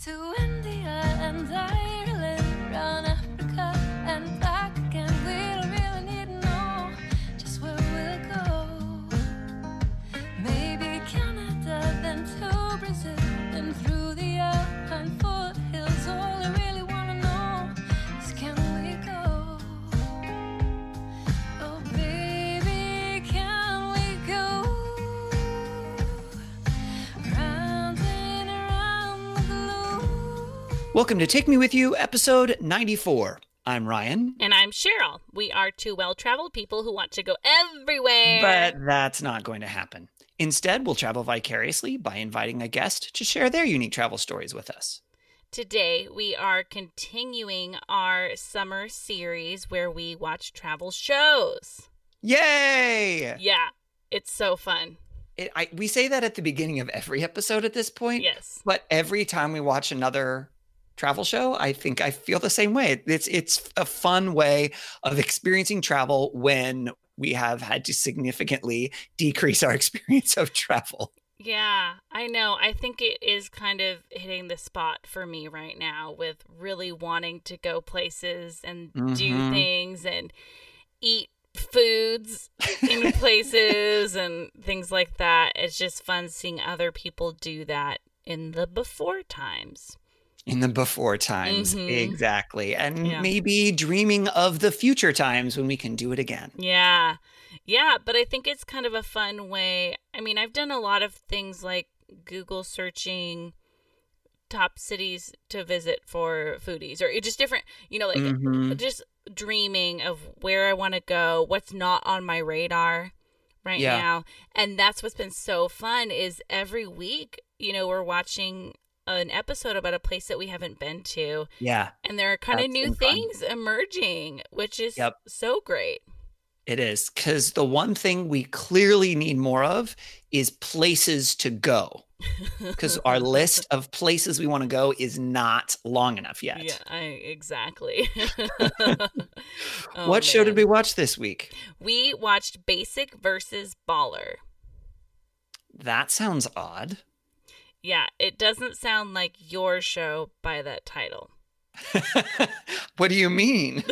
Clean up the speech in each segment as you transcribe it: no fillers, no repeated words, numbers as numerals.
To India and Ireland, round Africa and back again. We don't really need to know just where we'll go. Maybe Canada, then to Brazil, then through the Alpine foothills. All I really want to know is, can we go? Oh baby, can we go? Round and around the globe. Welcome to Take Me With You, episode 94. I'm Ryan, And I'm Cheryl. We are two well-traveled people who want to go everywhere. but that's not going to happen. Instead, we'll travel vicariously by inviting a guest to share their unique travel stories with us. Today, we are continuing our summer series where we watch travel shows. Yay! Yeah, it's so fun. We say that at the beginning of every episode at this point, Yes. but every time we watch another travel show, I think I feel the same way. It's a fun way of experiencing travel when we have had to significantly decrease our experience of travel. Yeah, I know. I think it is kind of hitting the spot for me right now with really wanting to go places and do things and eat foods in places and things like that. It's just fun seeing other people do that in the before times. In the before times, exactly. And Yeah. maybe dreaming of the future times when we can do it again. Yeah. Yeah, but I think it's kind of a fun way. I mean, I've done a lot of things like Google searching top cities to visit for foodies or just different, like just dreaming of where I want to go, what's not on my radar right Yeah. now. And that's what's been so fun is every week, we're watching an episode about a place that we haven't been to. Yeah, And there are kind of That's new been fun. things emerging, which is Yep. so great. it is. Because the one thing we clearly need more of is places to go. Because our list of places we want to go is not long enough yet. Yeah, exactly. What show did we watch this week? We watched Basic versus Baller. That sounds odd. Yeah, it doesn't sound like your show by that title. What do you mean?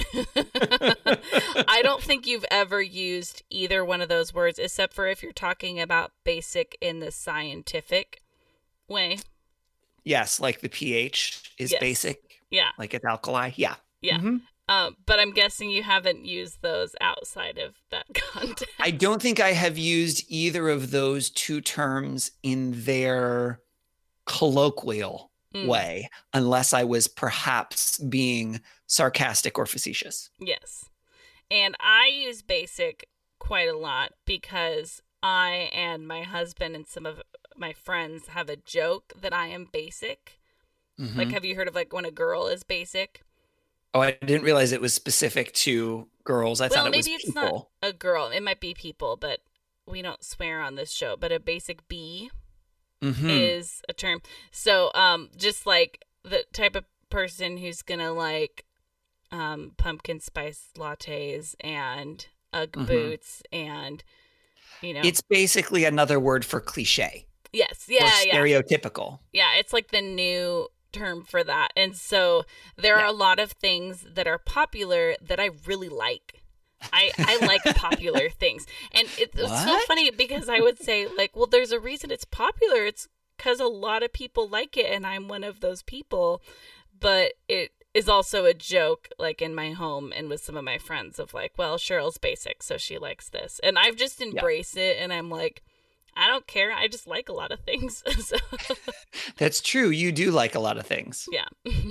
I don't think you've ever used either one of those words, except for if you're talking about basic in the scientific way. Yes, like the pH is Yes. basic, Yeah, like it's alkali. Yeah. yeah. Mhm. But I'm guessing you haven't used those outside of that context. I don't think I have used either of those two terms in their colloquial way, unless I was perhaps being sarcastic or facetious. Yes. And I use basic quite a lot because I and my husband and some of my friends have a joke that I am basic. Mhm. Like, have you heard of like when a girl is basic? Oh, I didn't realize it was specific to girls. I thought it was maybe it's people. not a girl. It might be people, but we don't swear on this show. But a basic B Mhm. is a term. So, just like the type of person who's gonna like pumpkin spice lattes and UGG boots and It's basically another word for cliche yes, or yeah, yeah, stereotypical. yeah. It's like the new term for that. And so there are a lot of things that are popular that I really like. I like popular things. And it's so What? funny because I would say like, well, there's a reason it's popular. It's because a lot of people like it and I'm one of those people. But it is also a joke like in my home and with some of my friends of like, well, Cheryl's basic, so she likes this. And I've just embraced it and I'm like, I don't care. I just like a lot of things. So That's true. You do like a lot of things. yeah.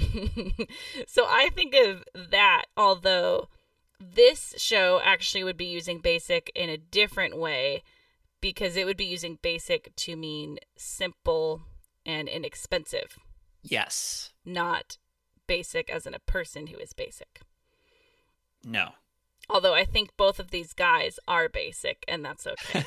So I think of that, although this show actually would be using basic in a different way because it would be using basic to mean simple and inexpensive, Yes. not basic as in a person who is basic. No. Although I think both of these guys are basic, and that's okay.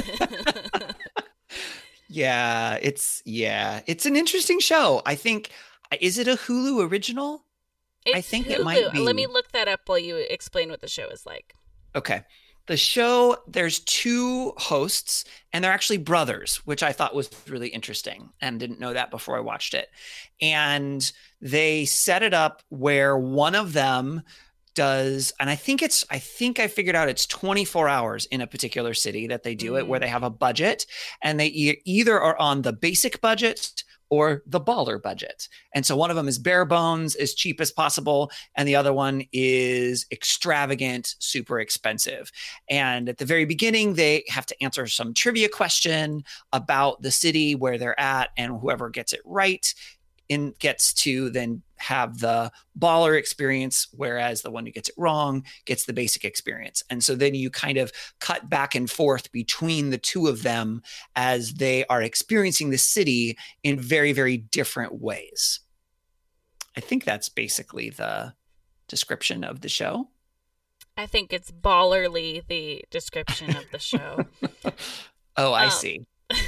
Yeah, it's an interesting show. I think, is it a Hulu original? I It's think Hulu. it might be. Let me look that up while you explain what the show is like. Okay. The show, there's two hosts, and they're actually brothers, which I thought was really interesting and didn't know that before I watched it. And they set it up where one of them does, and I think I figured out it's 24 hours in a particular city that they do it, where they have a budget, and they either are on the basic budget or the baller budget. And so one of them is bare bones, as cheap as possible, and the other one is extravagant, super expensive. And at the very beginning, they have to answer some trivia question about the city where they're at, and whoever gets it right gets to then have the baller experience, whereas the one who gets it wrong gets the basic experience. And so then you kind of cut back and forth between the two of them as they are experiencing the city in very, very different ways. I think that's basically the description of the show. I think it's ballerly, the description of the show. Oh, I see.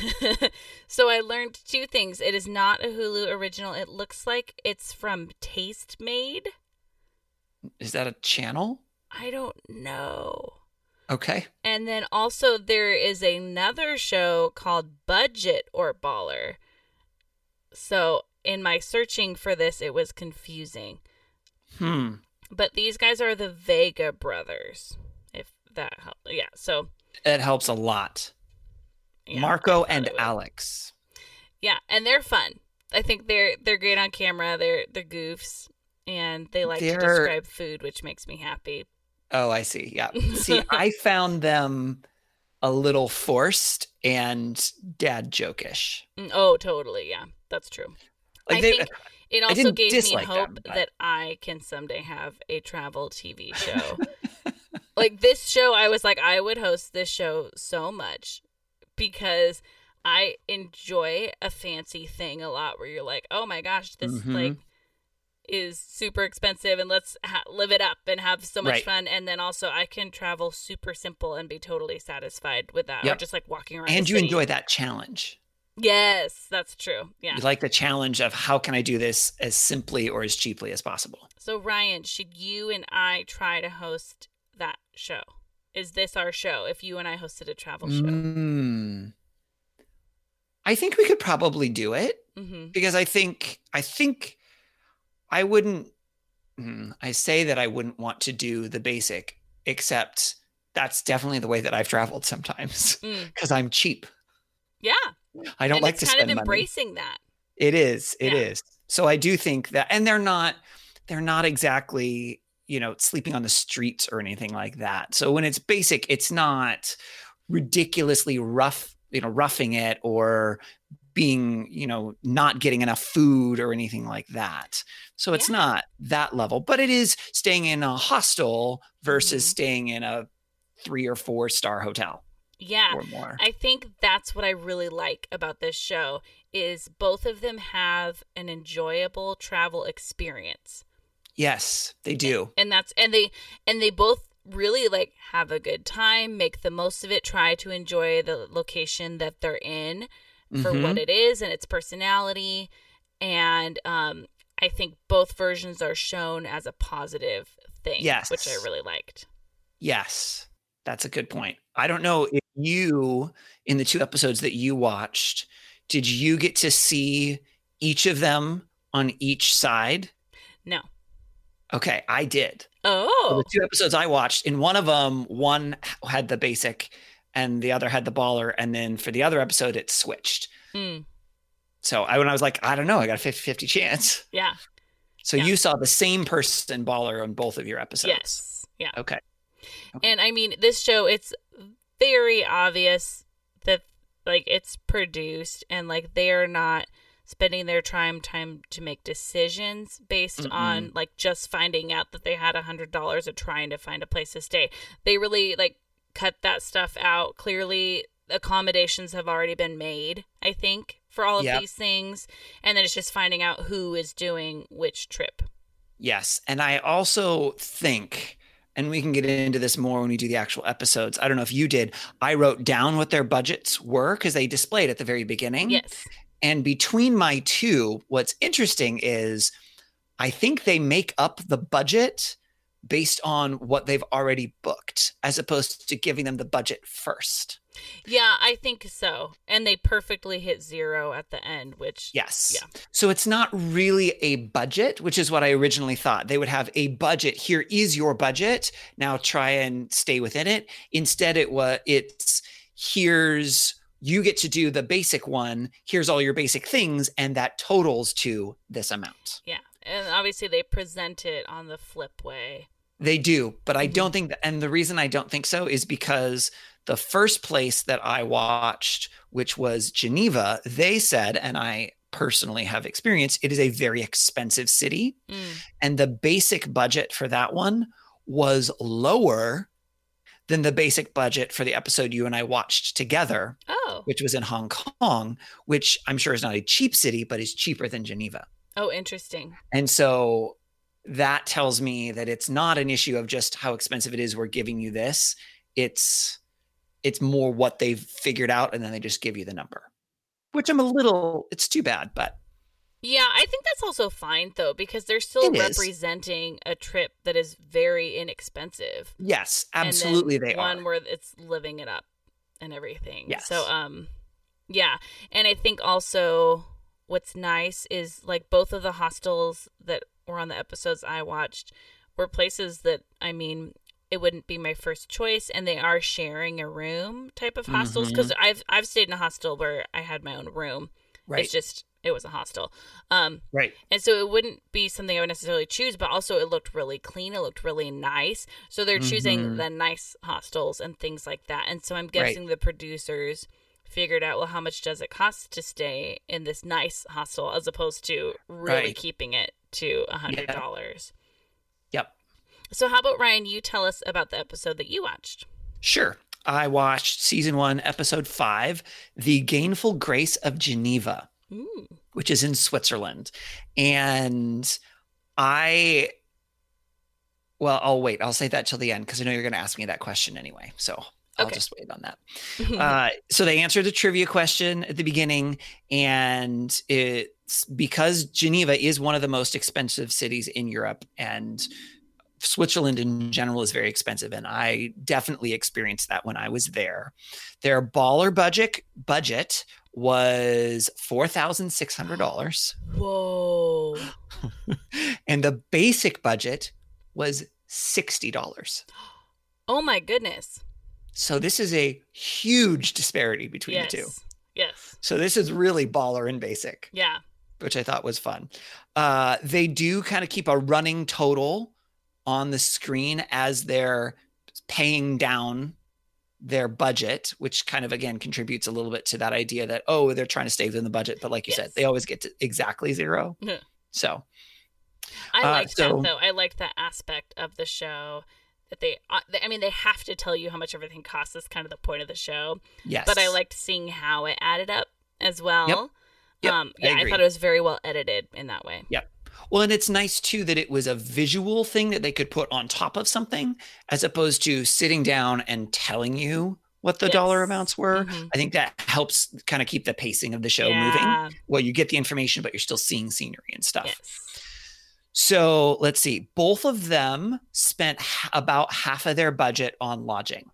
So I learned two things. It is not a Hulu original. It looks like it's from Tastemade. Is that a channel? I don't know. Okay. And then also there is another show called Budget or Baller. So in my searching for this, it was confusing. But these guys are the Vega brothers, if that helps. Yeah, so. It helps a lot. Yeah, Marco and Alex. Yeah, and they're fun. I think they're great on camera. They're goofs, and they like to describe food, which makes me happy. Oh, I see. Yeah. See, I found them a little forced and dad joke-ish. Oh, totally. Yeah, that's true. Like I think it also gave me hope that I can someday have a travel TV show. Like this show, I was like, I would host this show so much. Because I enjoy a fancy thing a lot where you're like, oh my gosh, this like is super expensive and let's live it up and have so much fun. And then also I can travel super simple and be totally satisfied with that. Or just like walking around. And you enjoy that challenge. Yes, that's true. Yeah. You like the challenge of how can I do this as simply or as cheaply as possible. So Ryan, should you and I try to host that show? Is this our show if you and I hosted a travel show? I think we could probably do it because I think I wouldn't, I say that I wouldn't want to do the basic, except that's definitely the way that I've traveled sometimes because I'm cheap. Yeah. I don't like to spend money. It's kind of embracing that. It is. It is. So I do think that, and they're not exactly, sleeping on the streets or anything like that. So when it's basic, it's not ridiculously roughing it or being, not getting enough food or anything like that. So it's not that level, but it is staying in a hostel versus staying in a 3 or 4 star hotel. Yeah. Or more. I think that's what I really like about this show is both of them have an enjoyable travel experience. Yes, they do. And they both really like have a good time, make the most of it, try to enjoy the location that they're in for what it is and its personality. And I think both versions are shown as a positive thing, which I really liked. Yes, that's a good point. I don't know if you, in the 2 episodes that you watched, did you get to see each of them on each side? No. Okay, I did. Oh. So the 2 episodes I watched, in one of them, one had the basic and the other had the baller. And then for the other episode, it switched. So when I was like, I don't know, I got a 50-50 chance. Yeah. So you saw the same person baller on both of your episodes. Yes. Yeah. Okay. And I mean, this show, it's very obvious that like it's produced and like they are not spending their time to make decisions based on like just finding out that they had $100 or trying to find a place to stay. They really like cut that stuff out. Clearly accommodations have already been made, I think, for all of these things. And then it's just finding out who is doing which trip. Yes. And I also think, and we can get into this more when we do the actual episodes, I don't know if you did, I wrote down what their budgets were because they displayed at the very beginning. Yes. And between my 2, what's interesting is I think they make up the budget based on what they've already booked, as opposed to giving them the budget first. Yeah, I think so. And they perfectly hit 0 at the end, which... Yes. Yeah. So it's not really a budget, which is what I originally thought. They would have a budget. Here is your budget. Now try and stay within it. Instead, it's here's, you get to do the basic one. Here's all your basic things. And that totals to this amount. Yeah. And obviously they present it on the flip way. They do. But I don't think that, and the reason I don't think so is because the first place that I watched, which was Geneva, they said, and I personally have experienced, it is a very expensive city. And the basic budget for that one was lower than the basic budget for the episode you and I watched together, which was in Hong Kong, which I'm sure is not a cheap city, but is cheaper than Geneva. Oh, interesting. And so that tells me that it's not an issue of just how expensive it is, we're giving you this. It's more what they've figured out, and then they just give you the number, which it's too bad, but. Yeah, I think that's also fine, though, because they're still representing a trip that is very inexpensive. Yes, absolutely they are. One where it's living it up and everything. Yes. So, yeah. And I think also what's nice is, like, both of the hostels that were on the episodes I watched were places that, I mean, it wouldn't be my first choice, and they are sharing a room type of hostels, because I've stayed in a hostel where I had my own room. Right. It's just, it was a hostel. Right. And so it wouldn't be something I would necessarily choose, but also it looked really clean. It looked really nice. So they're choosing the nice hostels and things like that. And so I'm guessing the producers figured out, well, how much does it cost to stay in this nice hostel as opposed to really keeping it to $100. Yep. So how about, Ryan, you tell us about the episode that you watched? Sure. I watched season 1, episode 5, The Gainful Grace of Geneva, which is in Switzerland. And I'll wait. I'll say that till the end because I know you're going to ask me that question anyway. So I'll just wait on that. So they answered the trivia question at the beginning, and it's because Geneva is one of the most expensive cities in Europe, and Switzerland in general is very expensive, and I definitely experienced that when I was there. Their baller budget was $4,600. Whoa. And the basic budget was $60. Oh my goodness. So this is a huge disparity between the two. Yes. So this is really baller and basic. Yeah. Which I thought was fun. They do kind of keep a running total on the screen as they're paying down their budget, which kind of, again, contributes a little bit to that idea that, they're trying to stay within the budget. But like you said, they always get to exactly 0. So I liked that, though. I liked that aspect of the show that they have to tell you how much everything costs. That's kind of the point of the show. Yes. But I liked seeing how it added up as well. Yep. I thought it was very well edited in that way. Yep. Well, and it's nice, too, that it was a visual thing that they could put on top of something as opposed to sitting down and telling you what the dollar amounts were. I think that helps kind of keep the pacing of the show moving. Well, you get the information, but you're still seeing scenery and stuff. Yes. So let's see. Both of them spent about half of their budget on lodging.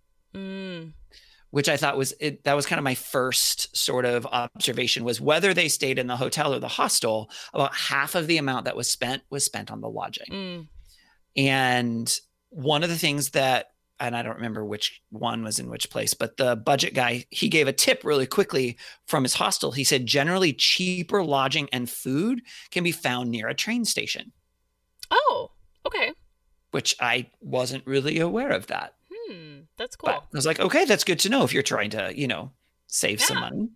Which I thought that was kind of my first sort of observation, was whether they stayed in the hotel or the hostel, about half of the amount that was spent on the lodging. And one of the things that, and I don't remember which one was in which place, but the budget guy, he gave a tip really quickly from his hostel. He said, generally cheaper lodging and food can be found near a train station. Oh, okay. Which I wasn't really aware of that. That's cool. But I was like, okay, that's good to know if you're trying to, save some money.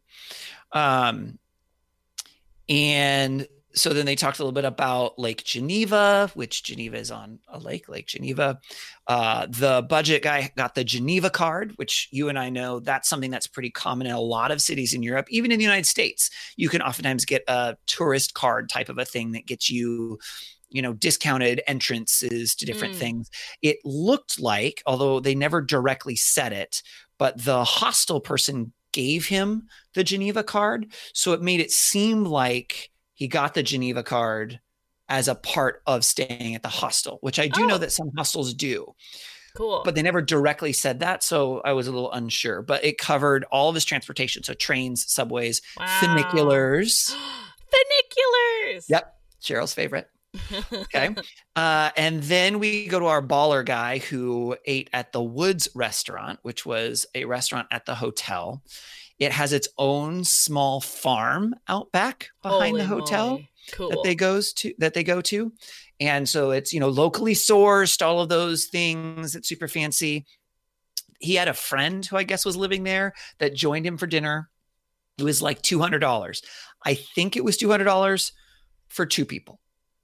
And so then they talked a little bit about Lake Geneva, which Geneva is on a lake, Lake Geneva. The budget guy got the Geneva card, which you and I know that's something that's pretty common in a lot of cities in Europe, even in the United States. You can oftentimes get a tourist card type of a thing that gets you discounted entrances to different things. It looked like, although they never directly said it, but the hostel person gave him the Geneva card. So it made it seem like he got the Geneva card as a part of staying at the hostel, which I do know that some hostels do. Cool. But they never directly said that, so I was a little unsure. But it covered all of his transportation, so trains, subways, funiculars. Funiculars! Yep, Cheryl's favorite. Okay. And then we go to our baller guy who ate at the Woods restaurant, which was a restaurant at the hotel. It has its own small farm out back behind the hotel that they go to. And so it's, locally sourced, all of those things. It's super fancy. He had a friend who I guess was living there that joined him for dinner. It was like $200. I think it was $200 for 2 people.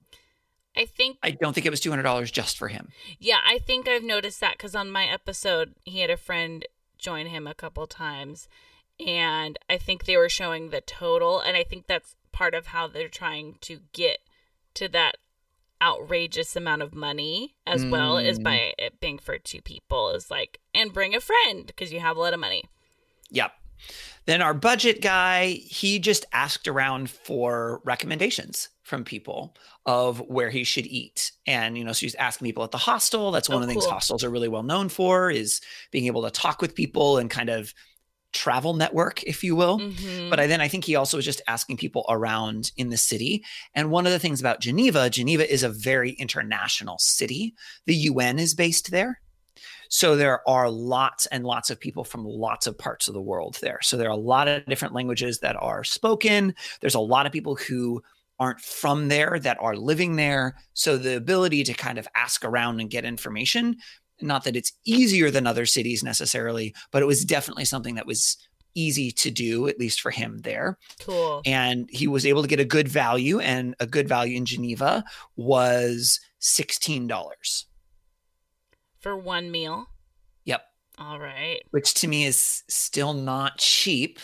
I don't think it was $200 just for him. Yeah, I think I've noticed that because on my episode, he had a friend join him a couple times. And I think they were showing the total. And I think that's part of how they're trying to get to that outrageous amount of money as well, is by it being for 2 people, is like, and bring a friend because you have a lot of money. Yep. Then our budget guy, he just asked around for recommendations from people of where he should eat. And, so he's asking people at the hostel. That's one of the things hostels are really well known for, is being able to talk with people and kind of travel network, if you will. Mm-hmm. But I think he also was just asking people around in the city. And one of the things about Geneva is a very international city. The UN is based there. So there are lots and lots of people from lots of parts of the world there. So there are a lot of different languages that are spoken. There's a lot of people who aren't from there that are living there. So the ability to kind of ask around and get information, not that it's easier than other cities necessarily, but it was definitely something that was easy to do, at least for him there. Cool. And he was able to get a good value, and a good value in Geneva was $16. For one meal? Yep. All right. Which to me is still not cheap,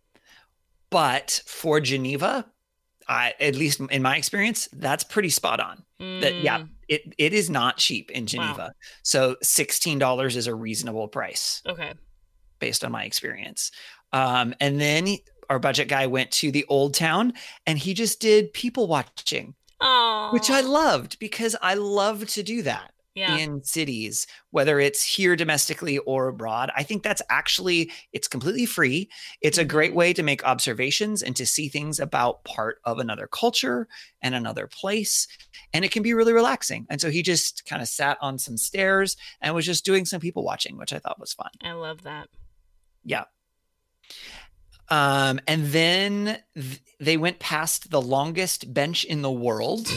but for Geneva, at least in my experience, that's pretty spot on. It is not cheap in Geneva. Wow. So $16 is a reasonable price. Okay. Based on my experience. And then our budget guy went to the Old Town and he just did people watching, which I loved because I love to do that. In cities, whether it's here domestically or abroad. I think that's it's completely free. It's a great way to make observations and to see things about part of another culture and another place. And it can be really relaxing. And so he just kind of sat on some stairs and was just doing some people watching, which I thought was fun. I love that. Yeah. And then they went past the longest bench in the world.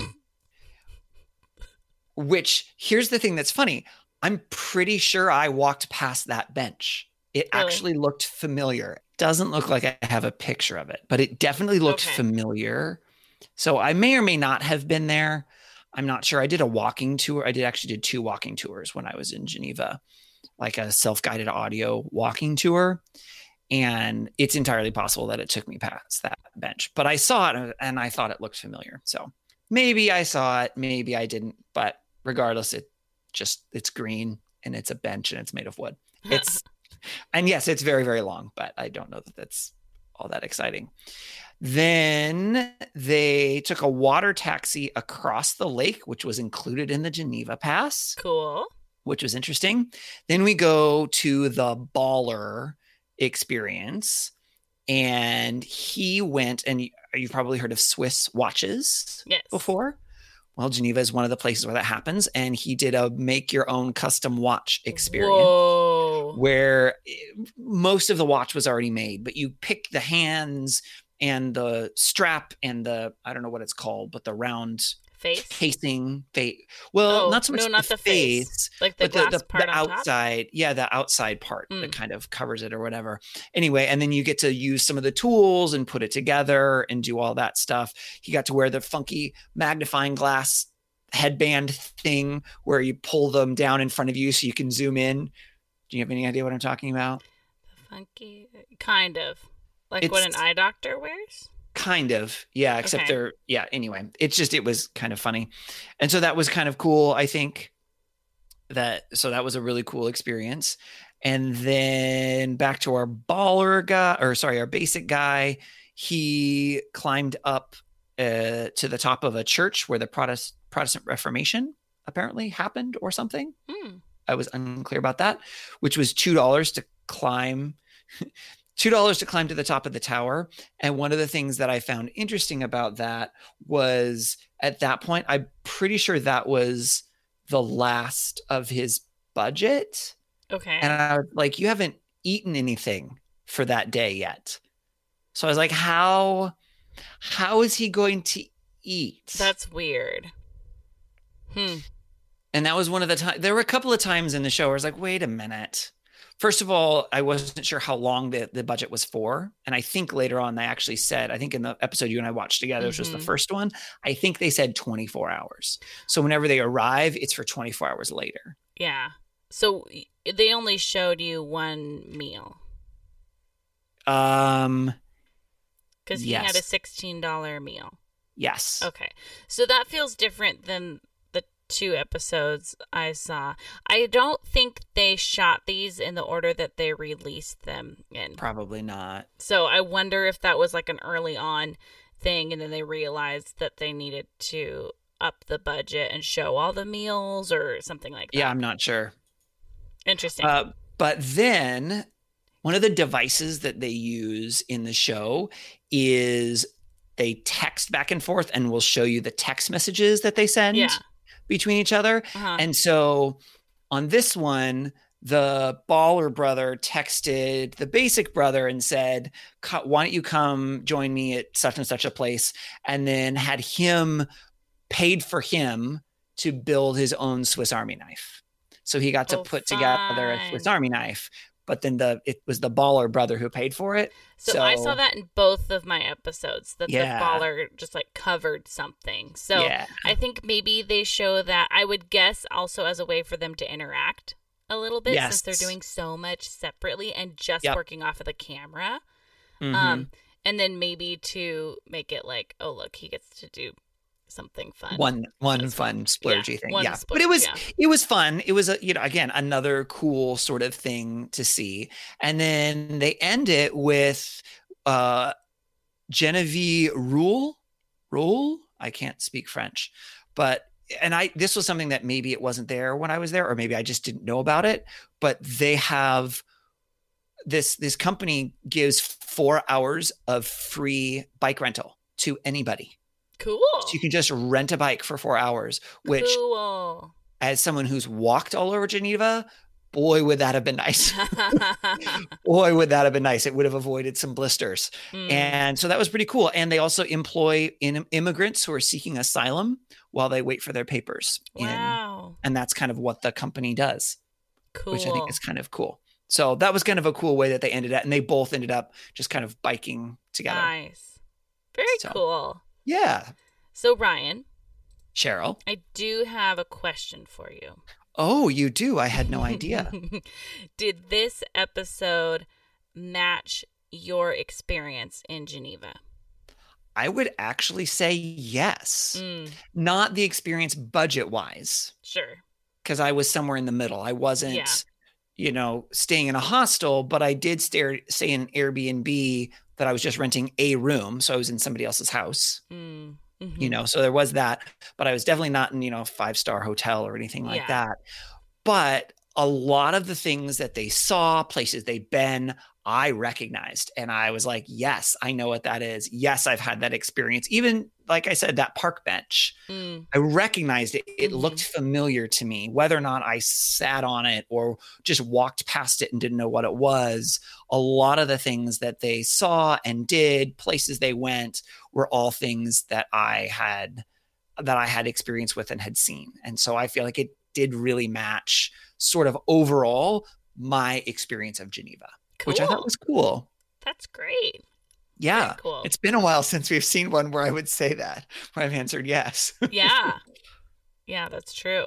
Which, here's the thing that's funny. I'm pretty sure I walked past that bench. It actually looked familiar. Doesn't look like I have a picture of it, but it definitely looked familiar. So I may or may not have been there. I'm not sure. I did a walking tour. I actually did 2 walking tours when I was in Geneva, like a self-guided audio walking tour. And it's entirely possible that it took me past that bench. But I saw it and I thought it looked familiar. So maybe I saw it, maybe I didn't. But regardless, it's green and it's a bench and it's made of wood. And yes, it's very, very long, but I don't know that that's all that exciting. Then they took a water taxi across the lake, which was included in the Geneva Pass. Cool. Which was interesting. Then we go to the baller experience, and he went, and you've probably heard of Swiss watches before. Well, Geneva is one of the places where that happens. And he did a make your own custom watch experience where most of the watch was already made, but you pick the hands and the strap and I don't know what it's called, but the round casing. Not so much not the face, like the glass part the on outside. Top? Yeah, the outside part that kind of covers it or whatever. Anyway, and then you get to use some of the tools and put it together and do all that stuff. He got to wear the funky magnifying glass headband thing where you pull them down in front of you so you can zoom in. Do you have any idea what I'm talking about? The funky, kind of like what an eye doctor wears. Kind of, yeah, except anyway, it was kind of funny. And so that was kind of cool, I think. So that was a really cool experience. And then back to our baller guy, our basic guy, he climbed up to the top of a church where the Protestant Reformation apparently happened or something. I was unclear about that, which was $2 to climb. $2 to climb to the top of the tower. And one of the things that I found interesting about that was at that point, I'm pretty sure that was the last of his budget. Okay. And I was like, you haven't eaten anything for that day yet. So I was like, how is he going to eat? That's weird. And that was one of the times. There were a couple of times in the show where I was like, wait a minute. First of all, I wasn't sure how long the budget was for. And I think later on they actually said, I think in the episode you and I watched together, which was the first one, I think they said 24 hours. So whenever they arrive, it's for 24 hours later. Yeah. So they only showed you one meal. Because he had a $16 meal. Yes. Okay. So that feels different than the 2 episodes I saw. I don't think they shot these in the order that they released them in. Probably not. So I wonder if that was like an early on thing and then they realized that they needed to up the budget and show all the meals or something like that. Yeah, I'm not sure. Interesting. But then one of the devices that they use in the show is they text back and forth and will show you the text messages that they send between each other. And so on this one, the baller brother texted the basic brother and said, why don't you come join me at such and such a place? And then had him paid for him to build his own Swiss Army knife. So he got to put together a Swiss Army knife. But then it was the baller brother who paid for it. So I saw that in both of my episodes, that the baller just like covered something. So I think maybe they show that, I would guess, also as a way for them to interact a little bit since they're doing so much separately and just working off of the camera. And then maybe to make it like, oh, look, he gets to do something fun. One fun splurgy thing. Splurge, but it was fun. It was again, another cool sort of thing to see. And then they end it with Genevieve Rule. I can't speak French, but this was something that maybe it wasn't there when I was there, or maybe I just didn't know about it, but they have this company gives 4 hours of free bike rental to anybody. Cool. So you can just rent a bike for 4 hours, which as someone who's walked all over Geneva, boy, would that have been nice. Boy, would that have been nice. It would have avoided some blisters. And so that was pretty cool. And they also employ immigrants who are seeking asylum while they wait for their papers. Wow. And that's kind of what the company does. Cool. Which I think is kind of cool. So that was kind of a cool way that they ended up. And they both ended up just kind of biking together. Nice. Very cool. Yeah. So, Ryan. Cheryl. I do have a question for you. Oh, you do? I had no idea. Did this episode match your experience in Geneva? I would actually say yes. Not the experience budget-wise. Sure. Because I was somewhere in the middle. I wasn't, staying in a hostel, but I did stay in an Airbnb that I was just renting a room. So I was in somebody else's house, so there was that, but I was definitely not in, a 5-star hotel or anything like that. But a lot of the things that they saw, places they've been, I recognized. And I was like, yes, I know what that is. Yes, I've had that experience. Even like I said, that park bench, I recognized it. It looked familiar to me, whether or not I sat on it or just walked past it and didn't know what it was. A lot of the things that they saw and did, places they went, were all things that I had experience with and had seen. And so I feel like it did really match sort of overall my experience of Geneva. Cool. Which I thought was cool. That's great. Yeah. Very cool. It's been a while since we've seen one where I would say that, where I've answered yes. Yeah. Yeah, that's true.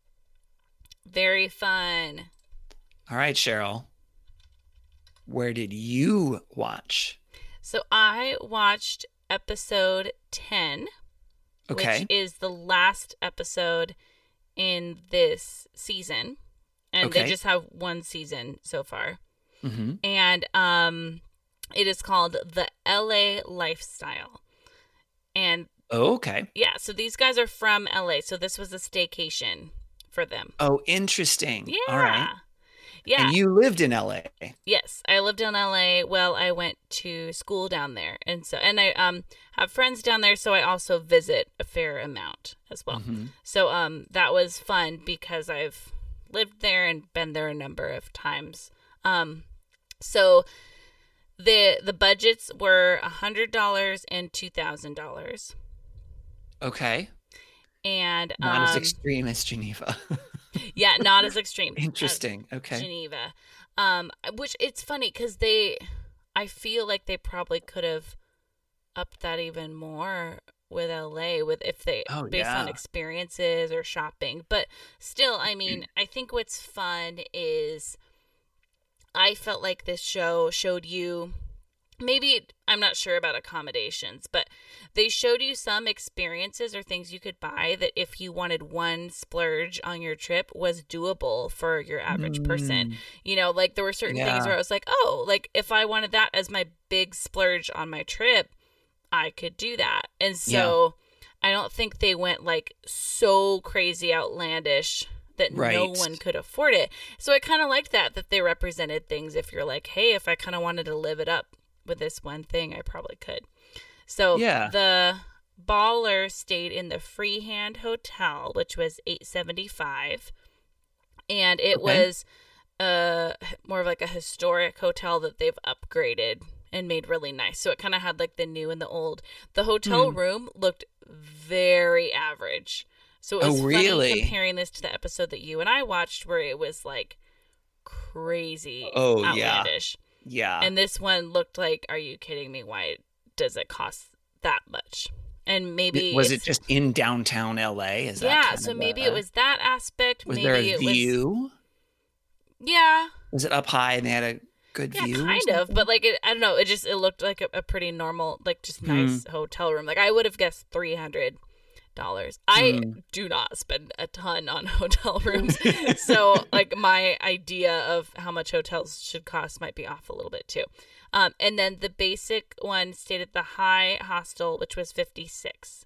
Very fun. All right, Cheryl. Where did you watch? So I watched episode 10, which is the last episode in this season. And they just have one season so far. And it is called The LA Lifestyle. And Oh, okay. Yeah, so these guys are from LA, so this was a staycation for them. Oh, interesting. All right. Yeah. Yeah. And you lived in LA. Yes, I lived in LA. Well, I went to school down there, and I have friends down there, so I also visit a fair amount as well. Mm-hmm. So that was fun because I've lived there and been there a number of times. So the budgets were $100 and $2,000. Okay. And Not as extreme as Geneva. yeah, not as extreme. Interesting. Okay. Geneva. Which it's funny because I feel like they probably could have upped that even more with LA based on experiences or shopping. But still, I mean, I think what's fun is I felt like this show showed you, maybe I'm not sure about accommodations, but they showed you some experiences or things you could buy that if you wanted one splurge on your trip was doable for your average person. You know, like there were certain things where I was like, oh, like if I wanted that as my big splurge on my trip, I could do that. And so I don't think they went like so crazy outlandish that no one could afford it. So I kind of liked that they represented things. If you're like, hey, if I kind of wanted to live it up with this one thing, I probably could. So the baller stayed in the Freehand Hotel, which was $875, and it was more of like a historic hotel that they've upgraded and made really nice. So it kind of had like the new and the old. The hotel room looked very average. So it was funny comparing this to the episode that you and I watched where it was like crazy outlandish. Yeah. And this one looked like, are you kidding me? Why does it cost that much? And maybe was it just in downtown LA? Is that yeah, so maybe it was that aspect. Was maybe there a it view? Yeah. Was it up high and they had a good view? Kind of, but like I don't know, it looked like a pretty normal, like just nice hotel room. Like I would have guessed $300. I do not spend a ton on hotel rooms. So like my idea of how much hotels should cost might be off a little bit too. And then the basic one stayed at the High Hostel, which was $56.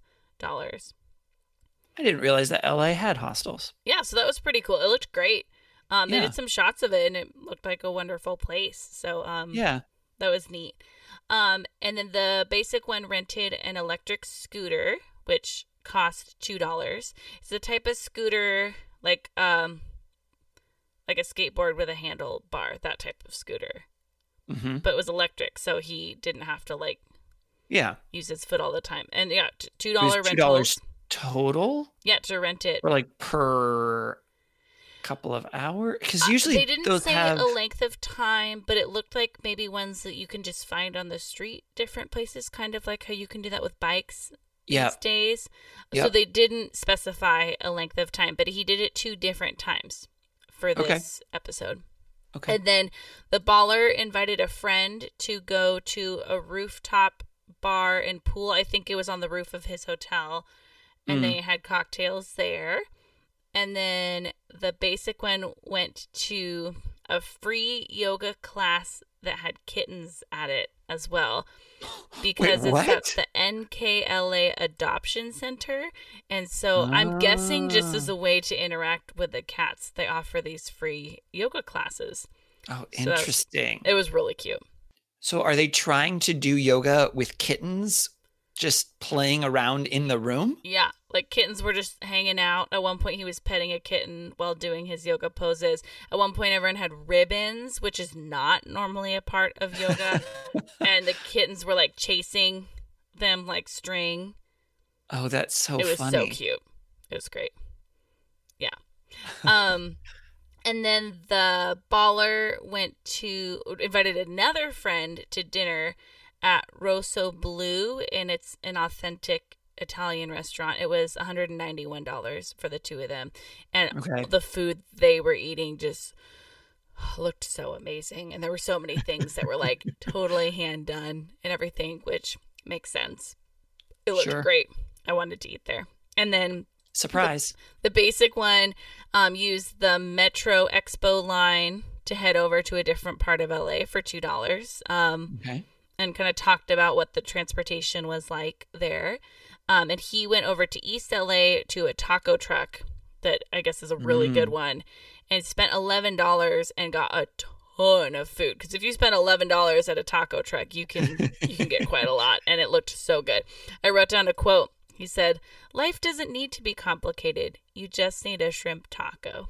I didn't realize that LA had hostels. Yeah, so that was pretty cool. It looked great. They did some shots of it and it looked like a wonderful place. So that was neat. And then the basic one rented an electric scooter, which cost $2. It's the type of scooter like a skateboard with a handlebar, that type of scooter. Mm-hmm. But it was electric, so he didn't have to use his foot all the time. And $2 rentals total. Yeah, to rent it. Or like per couple of hours, because usually they didn't say a length of time, but it looked like maybe ones that you can just find on the street, different places, kind of like how you can do that with bikes. These days. So they didn't specify a length of time, but he did it 2 different times for this episode. Okay. And then the baller invited a friend to go to a rooftop bar and pool. I think it was on the roof of his hotel, and they had cocktails there. And then the basic one went to a free yoga class that had kittens at it as well, because it's at the NKLA Adoption Center. And so I'm guessing just as a way to interact with the cats, they offer these free yoga classes. Oh, interesting. It was really cute. So are they trying to do yoga with kittens just playing around in the room? Yeah, like kittens were just hanging out. At one point he was petting a kitten while doing his yoga poses. At one point everyone had ribbons, which is not normally a part of yoga. And the kittens were like chasing them like string. Oh, that's so funny. It was so cute. It was great. Yeah. And then the baller invited another friend to dinner at Rosso Blue, and it's an authentic Italian restaurant. It was $191 for the 2 of them. And the food they were eating just looked so amazing. And there were so many things that were like totally hand done and everything, which makes sense. It looked great. I wanted to eat there. And then surprise. The basic one used the Metro Expo line to head over to a different part of LA for $2. And kind of talked about what the transportation was like there. And he went over to East LA to a taco truck that I guess is a really good one, and spent $11 and got a ton of food. Because if you spend $11 at a taco truck, you can get quite a lot, and it looked so good. I wrote down a quote. He said, "Life doesn't need to be complicated. You just need a shrimp taco."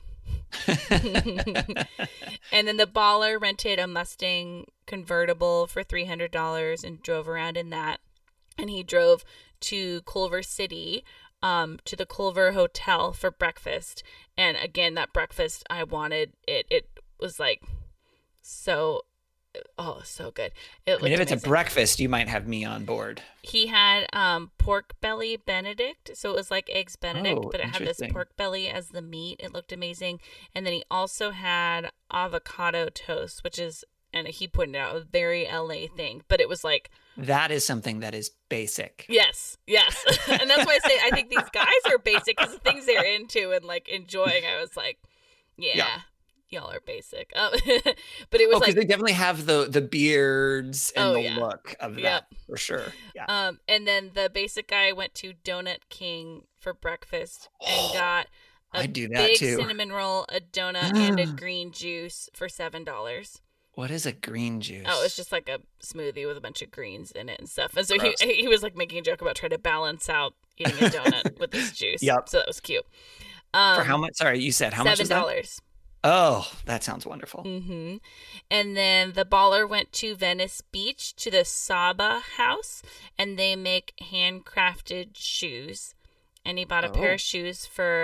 And then the baller rented a Mustang convertible for $300 and drove around in that. And he drove to Culver City, to the Culver Hotel for breakfast. And again, that breakfast, I wanted it. It was like so good. If it's a breakfast, you might have me on board. He had pork belly Benedict, so it was like eggs Benedict, but it had this pork belly as the meat. It looked amazing. And then he also had avocado toast, which is, and he pointed out, a very LA thing, but it was like, that is something that is basic. Yes. And that's why I say I think these guys are basic, because the things they're into and like enjoying, I was like, yeah. Y'all are basic. But it was like, they definitely have the beards and look of that for sure. Yeah. And then the basic guy went to Donut King for breakfast and got a big cinnamon roll, a donut, and a green juice for $7. What is a green juice? Oh, it's just like a smoothie with a bunch of greens in it and stuff. And so he was like making a joke about trying to balance out eating a donut with this juice. Yep. So that was cute. For how much? Sorry, you said how much was that? $7. Oh, that sounds wonderful. Mm-hmm. And then the baller went to Venice Beach to the Saba house, and they make handcrafted shoes. And he bought a pair of shoes for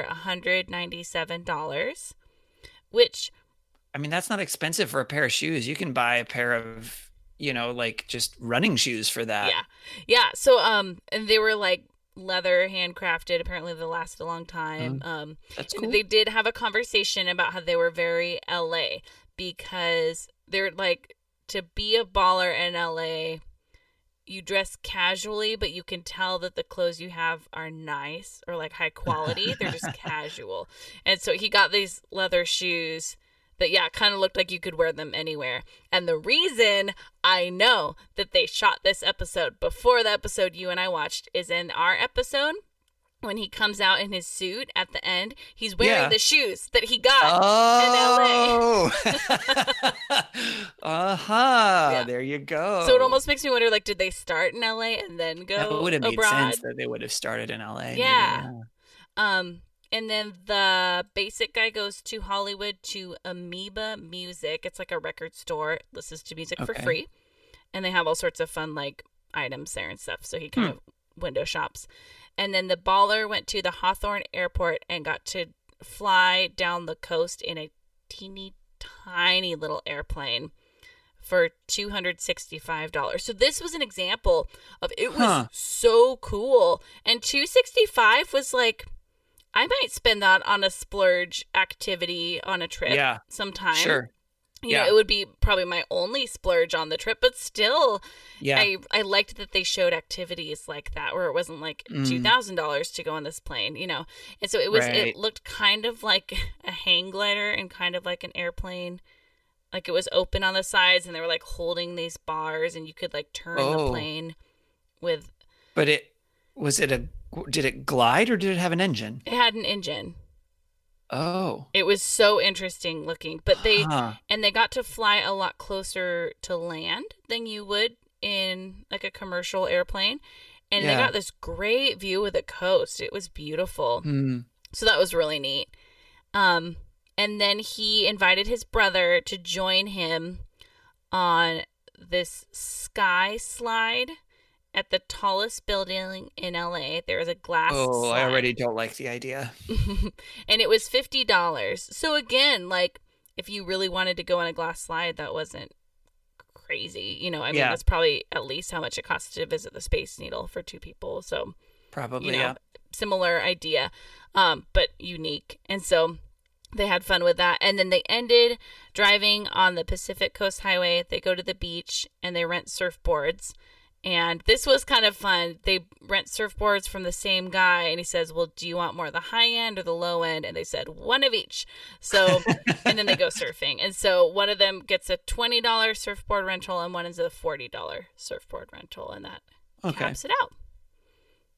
$197, which, I mean, that's not expensive for a pair of shoes. You can buy a pair of, like just running shoes for that. Yeah. So, and they were like leather, handcrafted. Apparently they lasted a long time. That's cool. They did have a conversation about how they were very LA, because they're like, to be a baller in LA, you dress casually, but you can tell that the clothes you have are nice or like high quality. They're just casual. And so he got these leather shoes that, kind of looked like you could wear them anywhere. And the reason I know that they shot this episode before the episode you and I watched is in our episode. When he comes out in his suit at the end, he's wearing the shoes that he got in LA. There you go. So it almost makes me wonder, like, did they start in LA and then go abroad? That would have made sense that they would have started in LA. Yeah. And then the basic guy goes to Hollywood to Amoeba Music. It's like a record store. Listens to music for free. And they have all sorts of fun, like, items there and stuff. So he kind of window shops. And then the baller went to the Hawthorne Airport and got to fly down the coast in a teeny tiny little airplane for $265. So this was an example of, it was so cool. And $265 was like, I might spend that on a splurge activity on a trip sometime. Sure. You know, it would be probably my only splurge on the trip, but still, I liked that they showed activities like that, where it wasn't like $2,000 to go on this plane, and so it was. It looked kind of like a hang glider and kind of like an airplane, like it was open on the sides, and they were like holding these bars, and you could like turn the plane with. But did it glide or did it have an engine? It had an engine. Oh. It was so interesting looking, but they got to fly a lot closer to land than you would in like a commercial airplane. And they got this great view of the coast. It was beautiful. So that was really neat. And then he invited his brother to join him on this sky slide at the tallest building in LA. There was a glass slide. I already don't like the idea. And it was $50. So again, like, if you really wanted to go on a glass slide, that wasn't crazy. I mean, that's probably at least how much it costs to visit the Space Needle for two people. So probably, similar idea, but unique. And so they had fun with that. And then they ended driving on the Pacific Coast Highway. They go to the beach and they rent surfboards. And this was kind of fun. They rent surfboards from the same guy, and he says, well, do you want more of the high end or the low end? And they said, one of each. So, and then they go surfing. And so one of them gets a $20 surfboard rental, and one is a $40 surfboard rental, and that caps it out.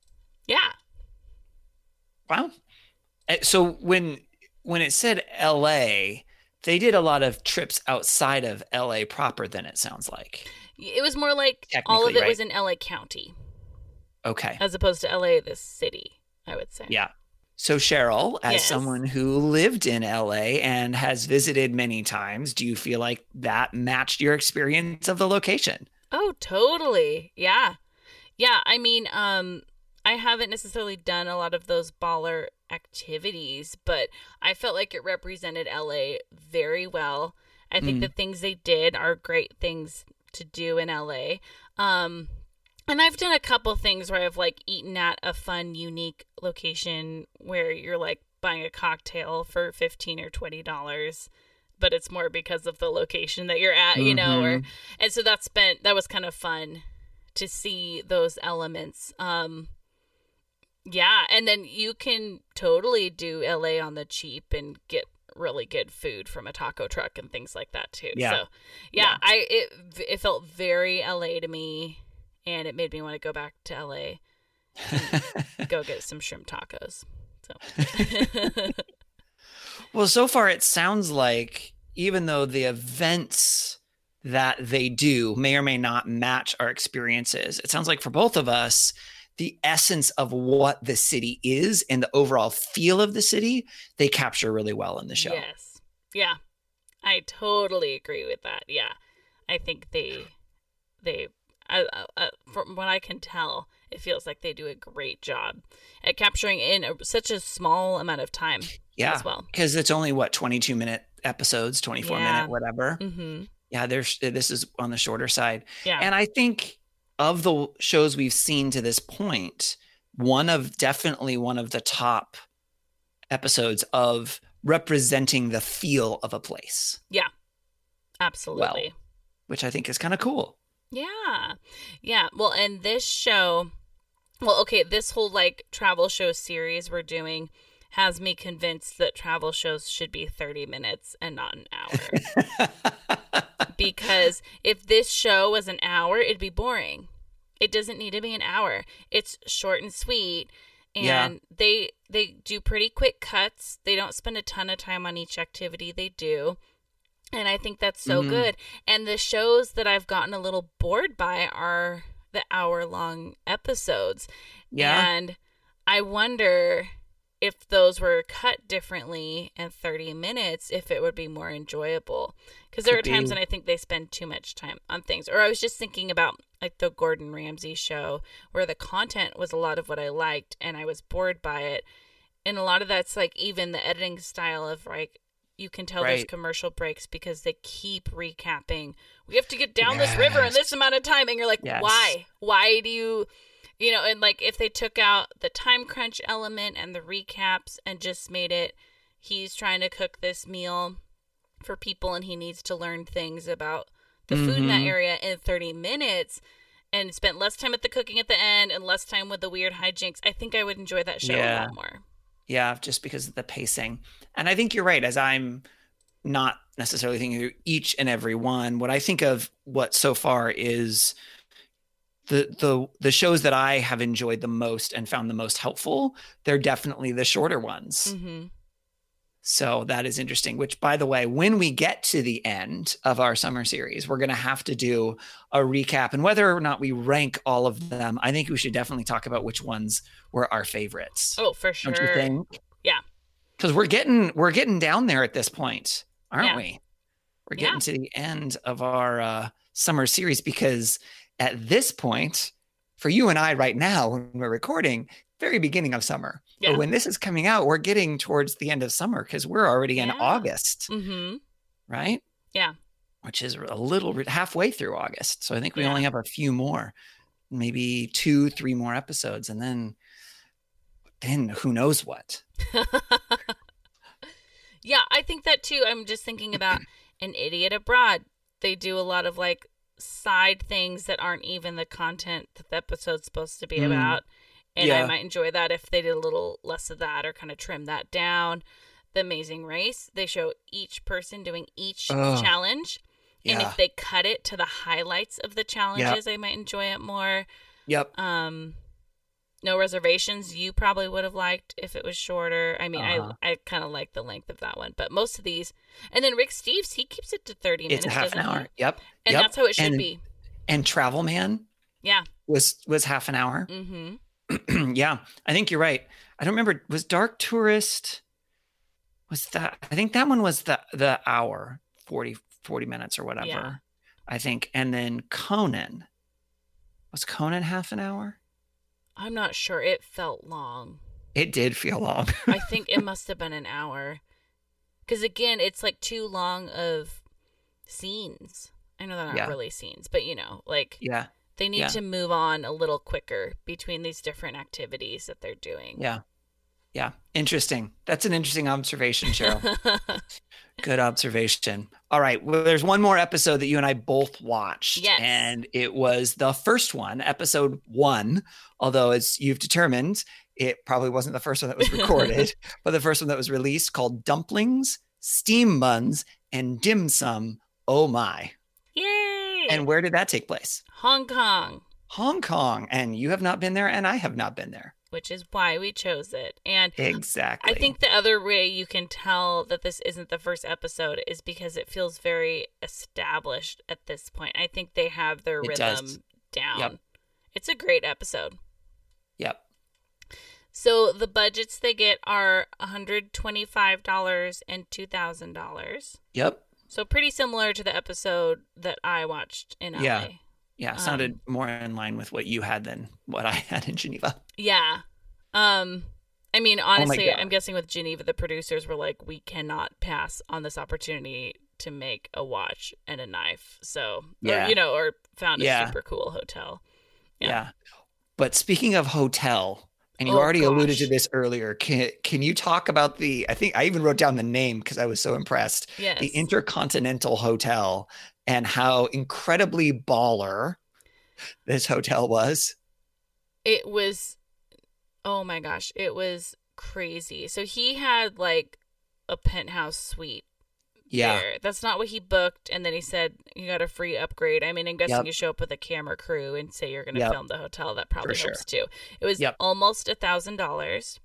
Yeah. Wow. So when it said LA, they did a lot of trips outside of LA proper, then it sounds like. It was more like all of it Technically, was right? in LA County Okay. as opposed to LA, the city, I would say. Yeah. So Cheryl, as Yes. someone who lived in LA and has visited many times, do you feel like that matched your experience of the location? Oh, totally. Yeah. Yeah. I mean, I haven't necessarily done a lot of those baller activities, but I felt like it represented LA very well. I think the things they did are great things to do in LA. And I've done a couple things where I've like eaten at a fun, unique location where you're like buying a cocktail for $15 or $20, but it's more because of the location that you're at, you know, or and so that was kind of fun to see those elements. Yeah, and then you can totally do LA on the cheap and get really good food from a taco truck and things like that too. Yeah. So, yeah, it felt very LA to me, and it made me want to go back to LA and go get some shrimp tacos. So, Well, so far it sounds like even though the events that they do may or may not match our experiences, it sounds like for both of us, the essence of what the city is and the overall feel of the city, they capture really well in the show. yes, yeah, I totally agree with that. Yeah, I think they from what I can tell, it feels like they do a great job at capturing in such a small amount of time. Yeah. As well. Because it's only 22-minute episodes, 24-minute, whatever. Mm-hmm. Yeah, this is on the shorter side. Yeah. And I think of the shows we've seen to this point, definitely one of the top episodes of representing the feel of a place. Yeah. Absolutely. Which I think is kind of cool. Yeah. Yeah. Well, and this show, this whole like travel show series we're doing has me convinced that travel shows should be 30 minutes and not an hour. Because if this show was an hour, it'd be boring. It doesn't need to be an hour. It's short and sweet. And they do pretty quick cuts. They don't spend a ton of time on each activity they do. And I think that's so good. And the shows that I've gotten a little bored by are the hour-long episodes. Yeah. And I wonder if those were cut differently in 30 minutes, if it would be more enjoyable. Because there are times when I think they spend too much time on things. Or I was just thinking about like the Gordon Ramsay show, where the content was a lot of what I liked and I was bored by it. And a lot of that's like even the editing style of like, you can tell there's commercial breaks because they keep recapping. We have to get down this river in this amount of time. And you're like, why? Why do you, and like if they took out the time crunch element and the recaps and just made it, he's trying to cook this meal for people and he needs to learn things about the food in that area in 30 minutes and spent less time at the cooking at the end and less time with the weird hijinks, I think I would enjoy that show a lot more. Yeah, just because of the pacing. And I think you're right, as I'm not necessarily thinking through each and every one. What I think of what so far is the shows that I have enjoyed the most and found the most helpful, they're definitely the shorter ones. Mm-hmm. So that is interesting, which, by the way, when we get to the end of our summer series, we're going to have to do a recap. And whether or not we rank all of them, I think we should definitely talk about which ones were our favorites. Oh, for sure. Don't you think? Yeah. Because we're getting down there at this point, aren't we? We're getting Yeah. to the end of our summer series, because at this point, for you and I right now, when we're recording, very beginning of summer. Yeah. But when this is coming out, we're getting towards the end of summer because we're already in August, Mm-hmm. right? Yeah. Which is a little halfway through August. So I think we Yeah. only have a few more, maybe 2-3 more episodes. And then who knows what. Yeah, I think that too. I'm just thinking about An Idiot Abroad. They do a lot of like side things that aren't even the content that the episode's supposed to be about. And I might enjoy that if they did a little less of that or kind of trim that down. The Amazing Race, they show each person doing each challenge. And if they cut it to the highlights of the challenges, I might enjoy it more. Yep. No Reservations, you probably would have liked if it was shorter. I mean, Uh-huh. I kind of like the length of that one, but most of these, and then Rick Steves, he keeps it to 30 minutes. It's a half an doesn't he? hour. Yep. And Yep. that's how it should and, be. And Travel Man Yeah. was half an hour. Mm-hmm. Yeah, I think you're right. I don't remember. Was Dark Tourist? Was that? I think that one was the hour, 40 minutes or whatever. Yeah. I think. And then Conan. Was Conan half an hour? I'm not sure. It felt long. It did feel long. I think it must have been an hour. Because again, it's like too long of scenes. I know they're not Yeah. really scenes, but like Yeah. they need Yeah. to move on a little quicker between these different activities that they're doing. Yeah. Yeah. Interesting. That's an interesting observation, Cheryl. Good observation. All right. Well, there's one more episode that you and I both watched. Yes. And it was the first one, episode 1. Although, as you've determined, it probably wasn't the first one that was recorded, but the first one that was released, called Dumplings, Steam Buns, and Dim Sum. Oh my. Yay! And where did that take place? Hong Kong, Hong Kong. And you have not been there, and I have not been there. which is why we chose it. And Exactly. I think the other way you can tell that this isn't the first episode is because it feels very established at this point. I think they have their It rhythm does. down. Yep. It's a great episode. Yep. So the budgets they get are $125 and $2,000. Yep. So pretty similar to the episode that I watched in LA. Yeah. Yeah. Sounded more in line with what you had than what I had in Geneva. Yeah. I mean, honestly, God. I'm guessing with Geneva, the producers were like, we cannot pass on this opportunity to make a watch and a knife. So, Yeah. or found a Yeah. super cool hotel. Yeah. But speaking of hotel, and you Oh, already alluded gosh. to this earlier, can you talk about I think I even wrote down the name because I was so impressed. Yes. The Intercontinental Hotel, and how incredibly baller this hotel was. It was, oh my gosh, it was crazy. So he had like a penthouse suite. Yeah. There. That's not what he booked. And then he said you got a free upgrade. I mean, I'm guessing Yep. you show up with a camera crew and say you're going to Yep. film the hotel. That probably For helps sure. too. It was Yep. almost $1,000.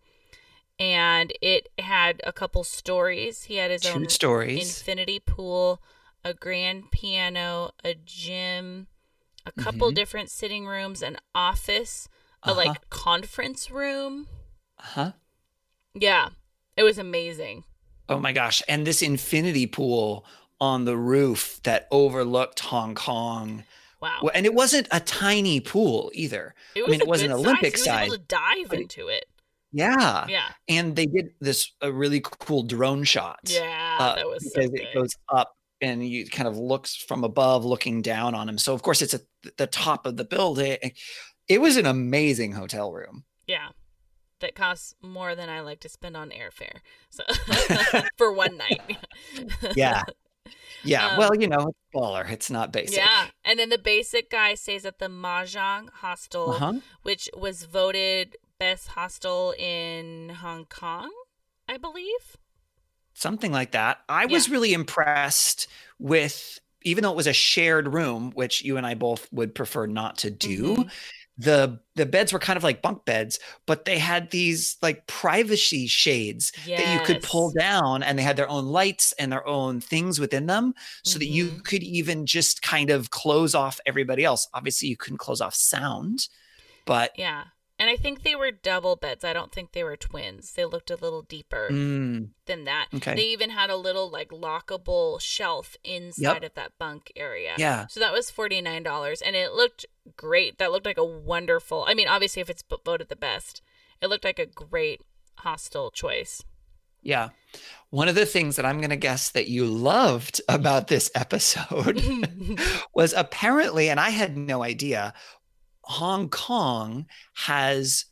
And it had a couple stories. He had his own Two stories. infinity pool, a grand piano, a gym, a couple Mhm. different sitting rooms, an office, a Uh-huh. like conference room. Huh? Yeah, it was amazing. Oh my gosh. And this infinity pool on the roof that overlooked Hong Kong. Wow. Well, and it wasn't a tiny pool either. It I mean, it a wasn't good Olympic size. He was size. able to dive but it- into it. Yeah. Yeah. And they did this a really cool drone shot. Yeah, that was so because good. it goes up and you kind of looks from above looking down on him. So of course it's at the top of the building. It was an amazing hotel room. Yeah. That costs more than I like to spend on airfare. So for one night. Yeah. Yeah. Um, Well, it's baller. It's not basic. Yeah. And then the basic guy stays at the Mahjong Hostel, Uh-huh. which was voted best hostel in Hong Kong, I believe. Something like that. I was really impressed with, even though it was a shared room, which you and I both would prefer not to do. Mhm. The beds were kind of like bunk beds, but they had these like privacy shades that you could pull Yes. down, and they had their own lights and their own things within them, so that you Mhm. could even just kind of close off everybody else. Obviously, you couldn't close off sound, but Yeah. And I think they were double beds. I don't think they were twins. They looked a little deeper than that. Okay. They even had a little like lockable shelf inside of that bunk area. Yeah. So that was $49 and it looked great. That looked like a wonderful, I mean, obviously if it's voted the best, it looked like a great hostel choice. Yeah. One of the things that I'm going to guess that you loved about this episode was apparently, and I had no idea, Hong Kong is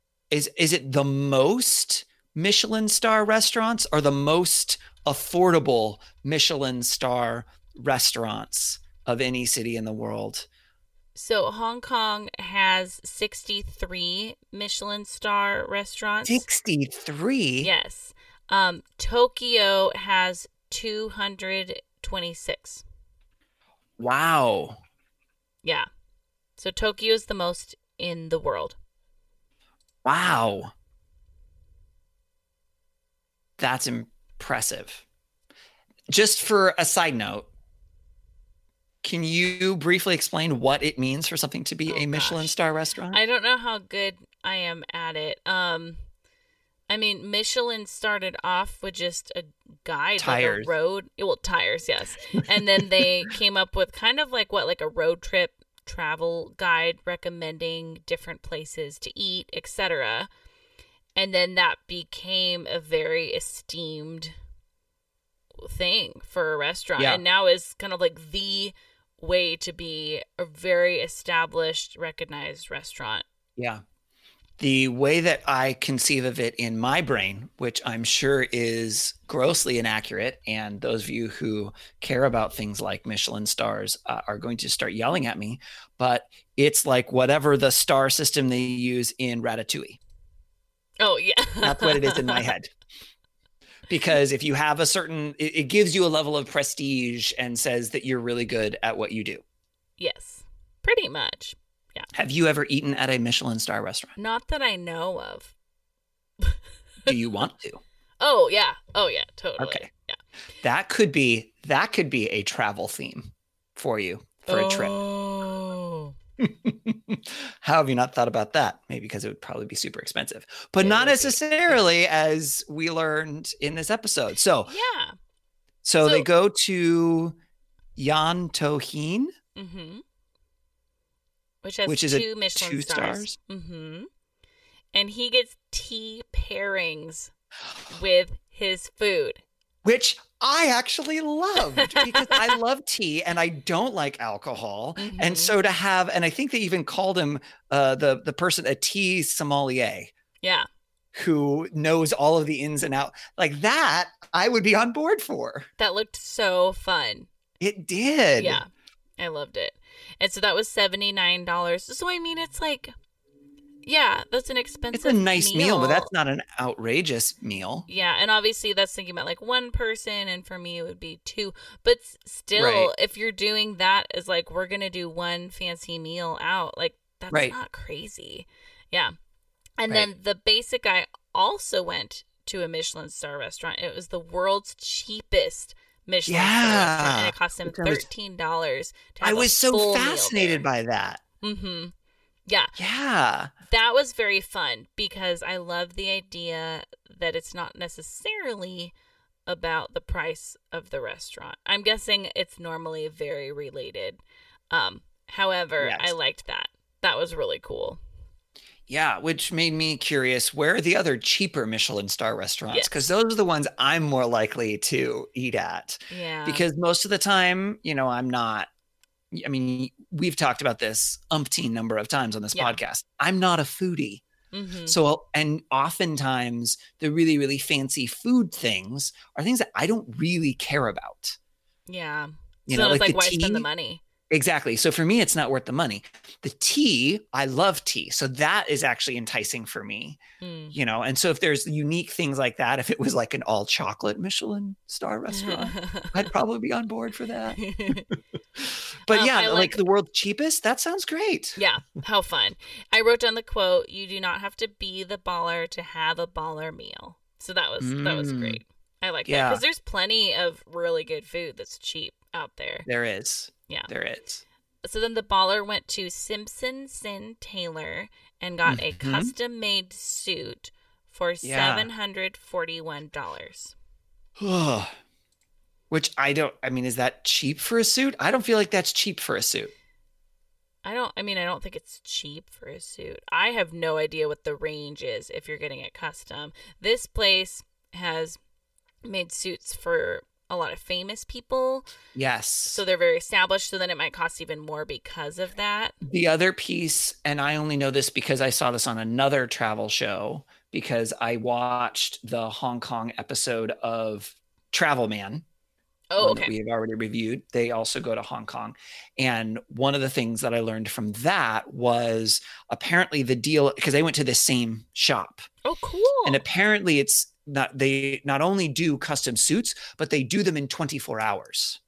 it the most Michelin star restaurants or the most affordable Michelin star restaurants of any city in the world? So Hong Kong has 63 Michelin star restaurants. 63? Yes. Tokyo has 226. Wow. Yeah. So Tokyo is the most in the world. Wow. That's impressive. Just for a side note, can you briefly explain what it means for something to be a Michelin star restaurant? I don't know how good I am at it. I mean, Michelin started off with just a guide, tires. like a road. Well, tires, yes. And then they came up with kind of like like a road trip travel guide recommending different places to eat, etc. And then that became a very esteemed thing for a restaurant. Yeah. And now is kind of like the way to be a very established, recognized restaurant. Yeah. The way that I conceive of it in my brain, which I'm sure is grossly inaccurate, and those of you who care about things like Michelin stars are going to start yelling at me, but it's like whatever the star system they use in Ratatouille. Oh, yeah. That's what it is in my head. Because if you have a certain, it gives you a level of prestige and says that you're really good at what you do. Yes, pretty much. Yeah. Have you ever eaten at a Michelin star restaurant? Not that I know of. Do you want to? Oh, yeah. Oh, yeah, totally. Okay. Yeah. That could be a travel theme for you for a trip. Oh. How have you not thought about that? Maybe because it would probably be super expensive, but not necessarily, as we learned in this episode. So they go to Jan Tohin, which is two Michelin stars. Mm-hmm. And he gets tea pairings with his food, which I actually loved because I love tea and I don't like alcohol. And so to have, and I think they even called him the person a tea sommelier. Yeah. Who knows all of the ins and outs. Like that, I would be on board for. That looked so fun. It did. Yeah. I loved it. And so that was $79. So I mean, it's like, yeah, that's an expensive meal. It's a nice meal, but that's not an outrageous meal. Yeah, and obviously that's thinking about like one person, and for me it would be two. But still, if you're doing that as like, we're going to do one fancy meal out, like that's not crazy. Yeah. And then the basic guy also went to a Michelin star restaurant. It was the world's cheapest Michelin star restaurant, and it cost him $13 to have I was so fascinated by that. Mm-hmm. Yeah. Yeah. That was very fun because I love the idea that it's not necessarily about the price of the restaurant. I'm guessing it's normally very related. However, I liked that. That was really cool. Yeah, which made me curious, where are the other cheaper Michelin star restaurants? Because those are the ones I'm more likely to eat at. Yeah. Because most of the time, I'm not. I mean, we've talked about this umpteen number of times on this podcast. I'm not a foodie. Mm-hmm. So, and oftentimes the really, really fancy food things are things that I don't really care about. Yeah. So it's like why spend the money? Exactly. So for me, it's not worth the money. The tea, I love tea. So that is actually enticing for me, and so if there's unique things like that, if it was like an all chocolate Michelin star restaurant, I'd probably be on board for that. But like the world's cheapest, that sounds great. Yeah. How fun. I wrote down the quote, "You do not have to be the baller to have a baller meal." So that was great. I like that because there's plenty of really good food that's cheap out there. There is. Yeah. There is. So then the baller went to Simpson Sin Tailor and got a custom-made suit for $741. Which is that cheap for a suit? I don't feel like that's cheap for a suit. I don't think it's cheap for a suit. I have no idea what the range is if you're getting it custom. This place has made suits for a lot of famous people. Yes. So they're very established. So then it might cost even more because of that. The other piece, and I only know this because I saw this on another travel show, because I watched the Hong Kong episode of Travel Man. Oh, okay. That we have already reviewed. They also go to Hong Kong. And one of the things that I learned from that was apparently the deal, because they went to the same shop. Oh, cool. And apparently they not only do custom suits, but they do them in 24 hours.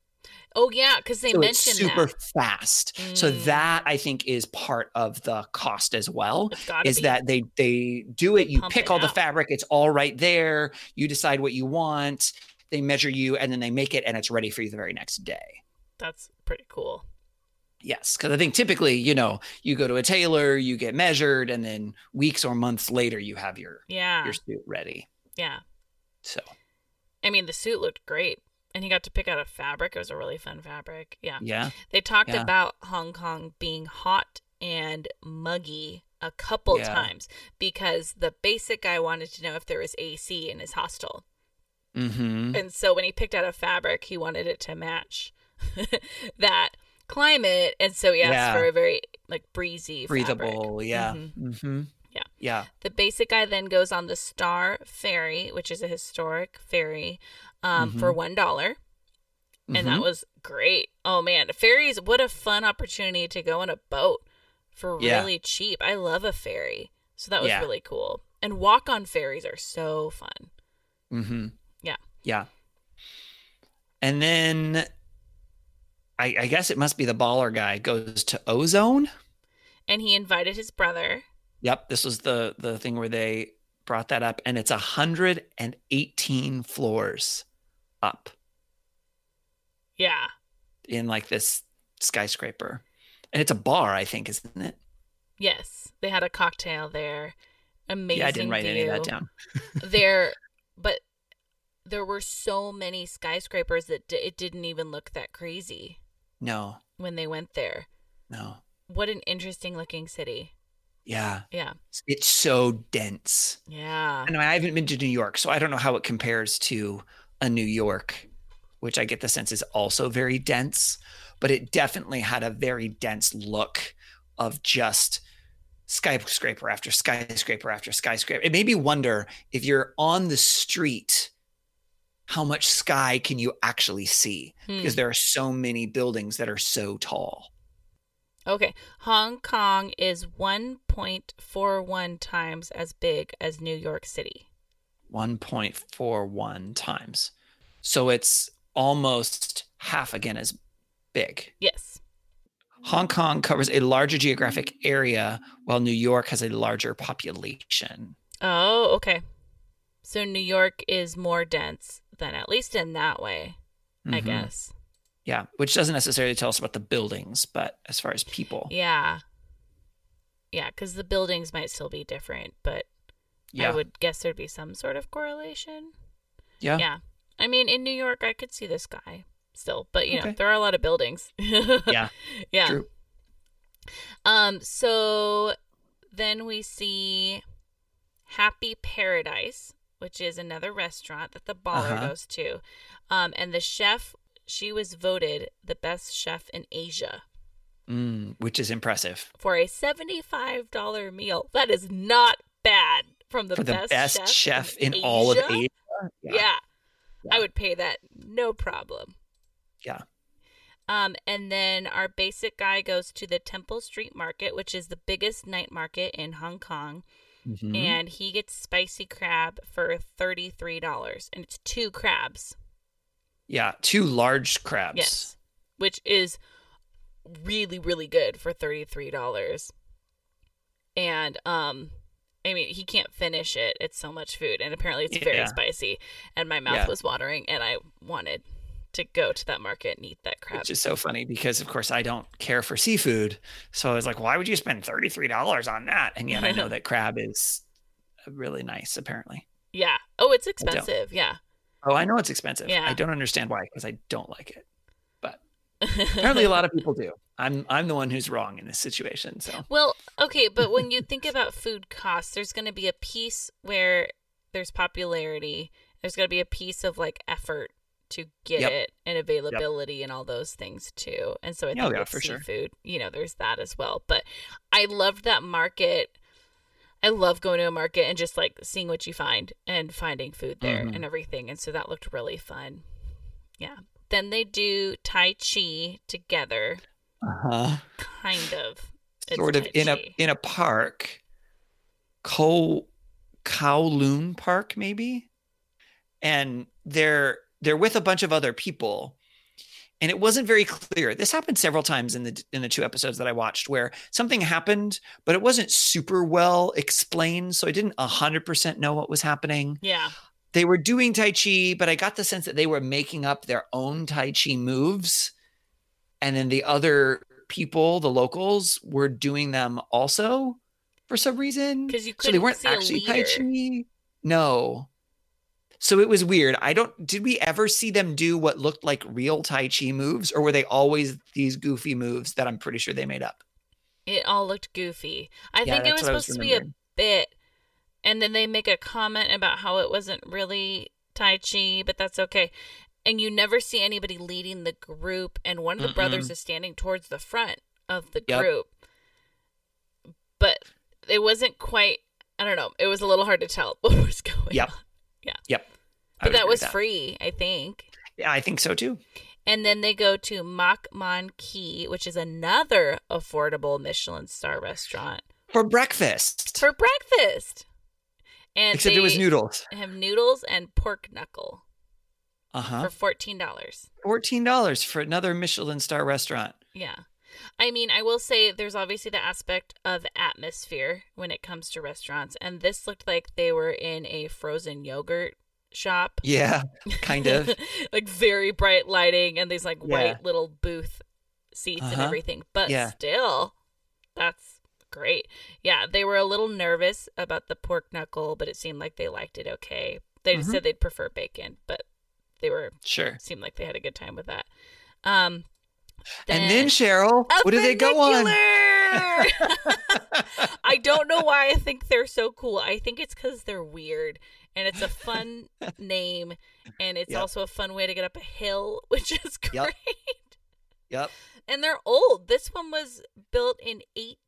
Oh yeah, because they So it's mentioned super that. fast. So that I think is part of the cost as well. It's gotta Is be. that they do it, you pump pick it all the out. fabric, it's all right there. You decide what you want, they measure you, and then they make it and it's ready for you the very next day. That's pretty cool. Yes, because I think typically, you go to a tailor, you get measured, and then weeks or months later you have your suit ready. Yeah. So I mean, the suit looked great. And he got to pick out a fabric. It was a really fun fabric. Yeah. Yeah. They talked about Hong Kong being hot and muggy a couple times because the basic guy wanted to know if there was AC in his hostel. Mm-hmm. And so when he picked out a fabric, he wanted it to match that climate. And so he asked for a very breezy breathable fabric. Yeah. Mm-hmm. Yeah. The basic guy then goes on the Star Ferry, which is a historic ferry, for $1. And that was great. Oh man, ferries, what a fun opportunity to go on a boat for really cheap. I love a ferry. So that was really cool. And walk-on ferries are so fun. Mm-hmm. Yeah. Yeah. And then I guess it must be the baller guy goes to Ozone. And he invited his brother. Yep. This was the thing where they brought that up, and it's 118 floors up. Yeah. In this skyscraper. And it's a bar, I think, isn't it? Yes. They had a cocktail there. Amazing. Yeah, I didn't write any of that down. But there were so many skyscrapers that it didn't even look that crazy. No. When they went there. No. What an interesting looking city. Yeah. Yeah. It's so dense. Yeah. And I haven't been to New York, so I don't know how it compares to a New York, which I get the sense is also very dense, but it definitely had a very dense look of just skyscraper after skyscraper after skyscraper. It made me wonder, if you're on the street, how much sky can you actually see? Because there are so many buildings that are so tall. Okay. Hong Kong is 1.41 times as big as New York City. 1.41 times. So it's almost half again as big. Yes. Hong Kong covers a larger geographic area, while New York has a larger population. Oh, okay. So New York is more dense than, at least in that way, I guess. Yeah, which doesn't necessarily tell us about the buildings, but as far as people. Yeah. Yeah, because the buildings might still be different, but I would guess there'd be some sort of correlation. Yeah. Yeah. I mean, in New York, I could see this guy still, but, you know, there are a lot of buildings. Yeah. Yeah. True. So then we see Happy Paradise, which is another restaurant that the baller goes to. And the chef, she was voted the best chef in Asia. Which is impressive. For a $75 meal. That is not bad for the best chef in all of Asia. Yeah. I would pay that, no problem. Yeah. And then our basic guy goes to the Temple Street Market, which is the biggest night market in Hong Kong. And he gets spicy crab for $33. And it's 2 crabs. Yeah, 2 large crabs. Yes. Which is really, really good for $33. And I mean, he can't finish it. It's so much food. And apparently it's very spicy. And my mouth was watering, and I wanted to go to that market and eat that crab. Which is so funny because, of course, I don't care for seafood. So I was like, why would you spend $33 on that? And yet I know that crab is really nice, apparently. Yeah. Oh, it's expensive. Yeah. Oh, I know it's expensive. Yeah. I don't understand why, because I don't like it. But apparently a lot of people do. I'm the one who's wrong in this situation. So well, okay, but when you think about food costs, there's going to be a piece where there's popularity. There's going to be a piece of like effort to get it, and availability and all those things too. And so I think with seafood, you know, there's that as well. But I loved that market. I love going to a market and just like seeing what you find and finding food there and everything. And so that looked really fun. Yeah. Then they do Tai Chi together. Kind of. Sort of in a park. Kowloon Park, maybe. And they're with a bunch of other people, and it wasn't very clear. This happened several times in the 2 episodes that I watched where something happened, but it wasn't super well explained. So I didn't 100% know what was happening. Yeah. They were doing Tai Chi, but I got the sense that they were making up their own Tai Chi moves. And then the other people, the locals, were doing them also for some reason. Because you So couldn't they weren't see a actually Tai leader. Chi. No. So it was weird. Did we ever see them do what looked like real Tai Chi moves, or were they always these goofy moves that I'm pretty sure they made up? It all looked goofy. I Yeah, think it that's was what I was supposed to be a remembering. bit, and then they make a comment about how it wasn't really Tai Chi, but that's okay. And you never see anybody leading the group, and one of the brothers is standing towards the front of the Yep. group. But it wasn't quite, I don't know, it was a little hard to tell what was going Yep. on. Yeah. Yep. I But would that agree was with that. free, I think. Yeah, I think so too. And then they go to Mak Man Ki, which is another affordable Michelin star restaurant For breakfast. for breakfast. And Except it was noodles. have noodles and pork knuckle Uh-huh. for $14. $14 for another Michelin star restaurant. Yeah. I mean, I will say there's obviously the aspect of atmosphere when it comes to restaurants. And this looked like they were in a frozen yogurt shop. Yeah, kind of. Like very bright lighting and these like Yeah. white little booth seats and Uh-huh. everything. But Yeah. still, that's great. Yeah, they were a little nervous about the pork knuckle, but it seemed like they liked it okay. They just Mhm. said they'd prefer bacon, but they were Sure. seemed like they had a good time with that. And then Cheryl, a what do they go on? funicular! I don't know why I think they're so cool. I think it's because they're weird, and it's a fun name, and it's Yep. also a fun way to get up a hill, which is great. Yep. Yep. And they're old. This one was built in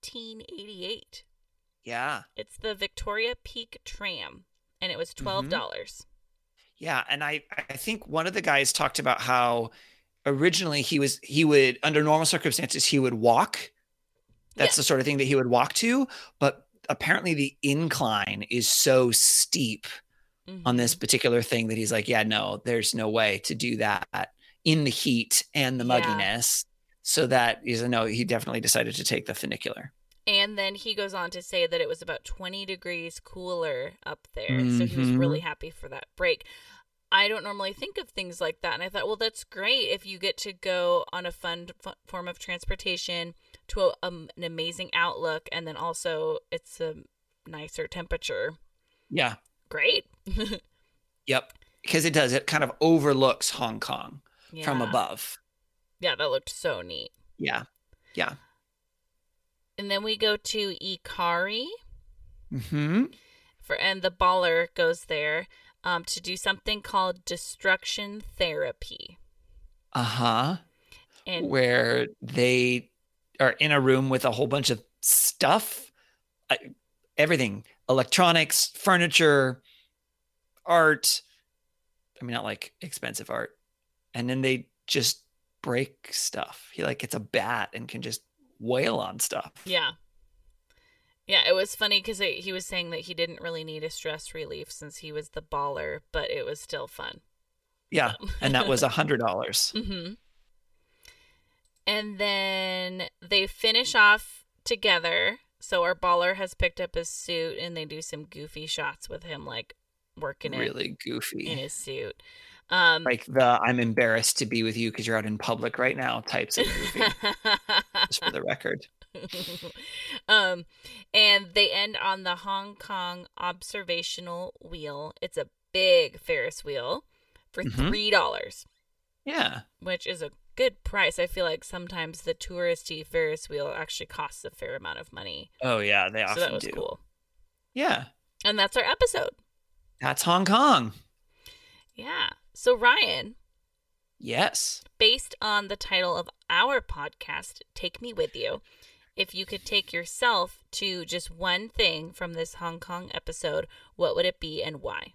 1888. Yeah. It's the Victoria Peak Tram, and it was Mm-hmm. $12. Yeah. And I think one of the guys talked about how originally he would, under normal circumstances, he would walk. That's Yeah. the sort of thing that he would walk to. But apparently the incline is so steep on this particular thing that he's like, yeah, no, there's no way to do that in the heat and the Yeah. mugginess. So that is no, he definitely decided to take the funicular. And then he goes on to say that it was about 20 degrees cooler up there. So he was really happy for that break. I don't normally think of things like that. And I thought, well, that's great if you get to go on a fun form of transportation to an amazing outlook. And then also it's a nicer temperature. Yeah. Great. Yep. Because it does. It kind of overlooks Hong Kong from Yeah. above. Yeah, that looked so neat. Yeah. Yeah. And then we go to Ikari. Hmm. And the baller goes there to do something called destruction therapy. Uh-huh. And Where they are in a room with a whole bunch of stuff, everything, electronics, furniture, art. I mean, not like expensive art. And then they just break stuff. He like gets a bat and can just wail on stuff. yeah. Yeah, it was funny because he was saying that he didn't really need a stress relief since he was the baller, but it was still fun. Yeah. And that was $100. Mm-hmm. And then they finish off together. So our baller has picked up his suit and they do some goofy shots with him, like working Really in goofy. his suit. Like the I'm embarrassed to be with you because you're out in public right now types of movie, just for the record. And they end on the Hong Kong observational wheel. It's a big Ferris wheel for $3, Yeah. which is a good price. I feel like sometimes the touristy Ferris wheel actually costs a fair amount of money. Oh, yeah. They often So that was do. cool. Yeah. And that's our episode. That's Hong Kong. Yeah. So Ryan, Yes. based on the title of our podcast, Take Me With You, if you could take yourself to just one thing from this Hong Kong episode, what would it be and why?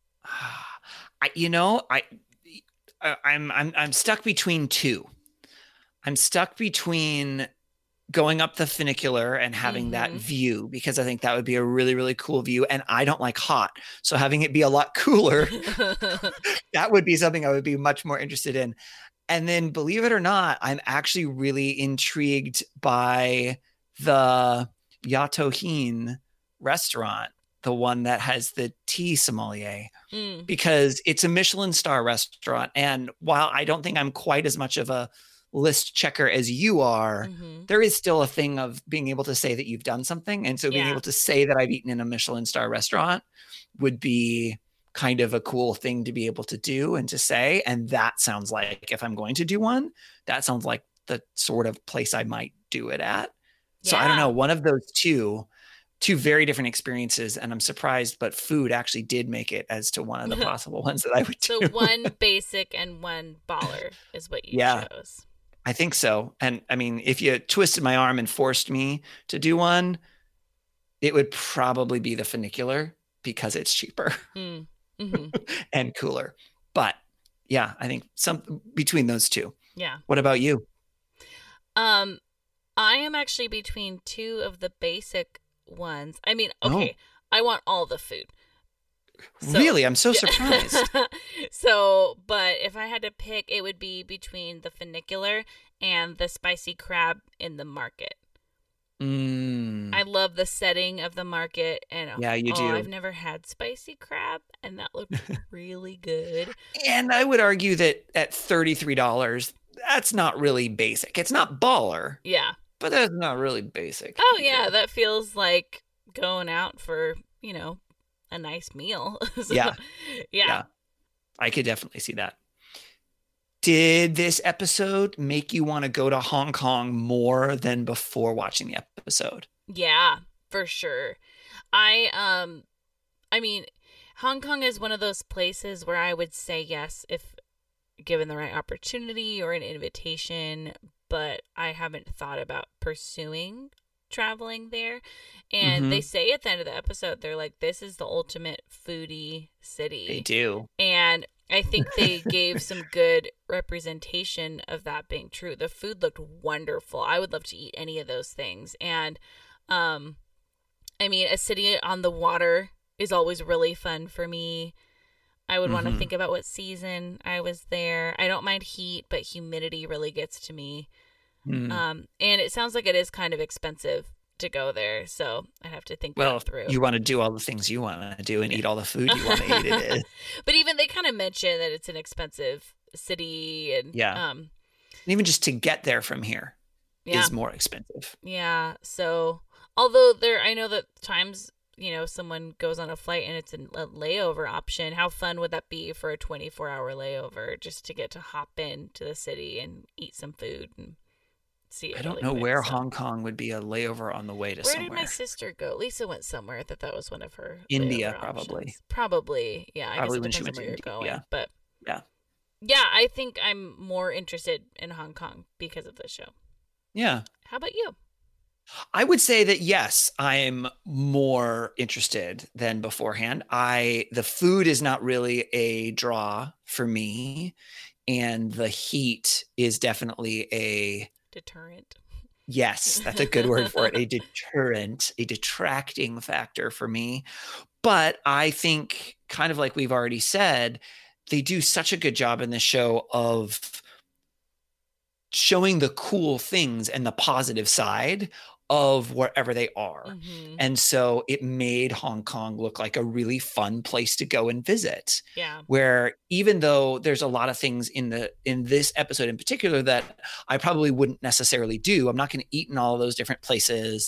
I'm stuck between two. I'm stuck between going up the funicular and having that view because I think that would be a really, really cool view. And I don't like hot. So having it be a lot cooler, that would be something I would be much more interested in. And then, believe it or not, I'm actually really intrigued by the Yatohin restaurant, the one that has the tea sommelier, because it's a Michelin star restaurant. And while I don't think I'm quite as much of a list checker as you are, there is still a thing of being able to say that you've done something. And so being able to say that I've eaten in a Michelin star restaurant would be kind of a cool thing to be able to do and to say. And that sounds like, if I'm going to do one, that sounds like the sort of place I might do it at. So I don't know, one of those two very different experiences. And I'm surprised, but food actually did make it as to one of the possible ones that I would do. So one basic and one baller is what you chose. I think so. And I mean, if you twisted my arm and forced me to do one, it would probably be the funicular because it's cheaper and cooler. But yeah, I think some between those two. Yeah. What about you? I am actually between two of the basic ones. I mean, okay, I want all the food. So, really? I'm so surprised. But if I had to pick, it would be between the funicular and the spicy crab in the market. I love the setting of the market. And yeah, you do. I've never had spicy crab, and that looked really good. And I would argue that at $33, that's not really basic. It's not baller. Yeah. But that's not really basic. Oh, yeah. That feels like going out for, a nice meal. So, yeah. I could definitely see that. Did this episode make you want to go to Hong Kong more than before watching the episode? Yeah, for sure. I mean, Hong Kong is one of those places where I would say yes if given the right opportunity or an invitation, but I haven't thought about pursuing traveling there. And they say at the end of the episode, they're like, this is the ultimate foodie city. They do. And I think they gave some good representation of that being true. The food looked wonderful. I would love to eat any of those things. And I mean, a city on the water is always really fun for me. I would want to think about what season I was there. I don't mind heat, but humidity really gets to me. And it sounds like it is kind of expensive to go there, so I'd have to think that through. You want to do all the things you want to do and eat all the food you want to eat it in. But even they kind of mention that it's an expensive city, and and even just to get there from here is more expensive. Yeah. So although I know that times someone goes on a flight and it's a layover option. How fun would that be for a 24-hour layover just to get to hop into the city and eat some food and see it? I don't know where Hong Kong would be a layover on the way to somewhere. Where did my sister go? Lisa went somewhere. I thought that was one of her India, probably. Options. Probably, yeah. Probably I guess when she went where to you're India, going, yeah. But yeah, I think I'm more interested in Hong Kong because of this show. Yeah. How about you? I would say that yes, I'm more interested than beforehand. The food is not really a draw for me, and the heat is definitely a deterrent. Yes, that's a good word for it. A deterrent, a detracting factor for me. But I think, kind of like we've already said, they do such a good job in this show of showing the cool things and the positive side of wherever they are. And so it made Hong Kong look like a really fun place to go and visit. Yeah. Where even though there's a lot of things in this episode in particular that I probably wouldn't necessarily do, I'm not going to eat in all of those different places.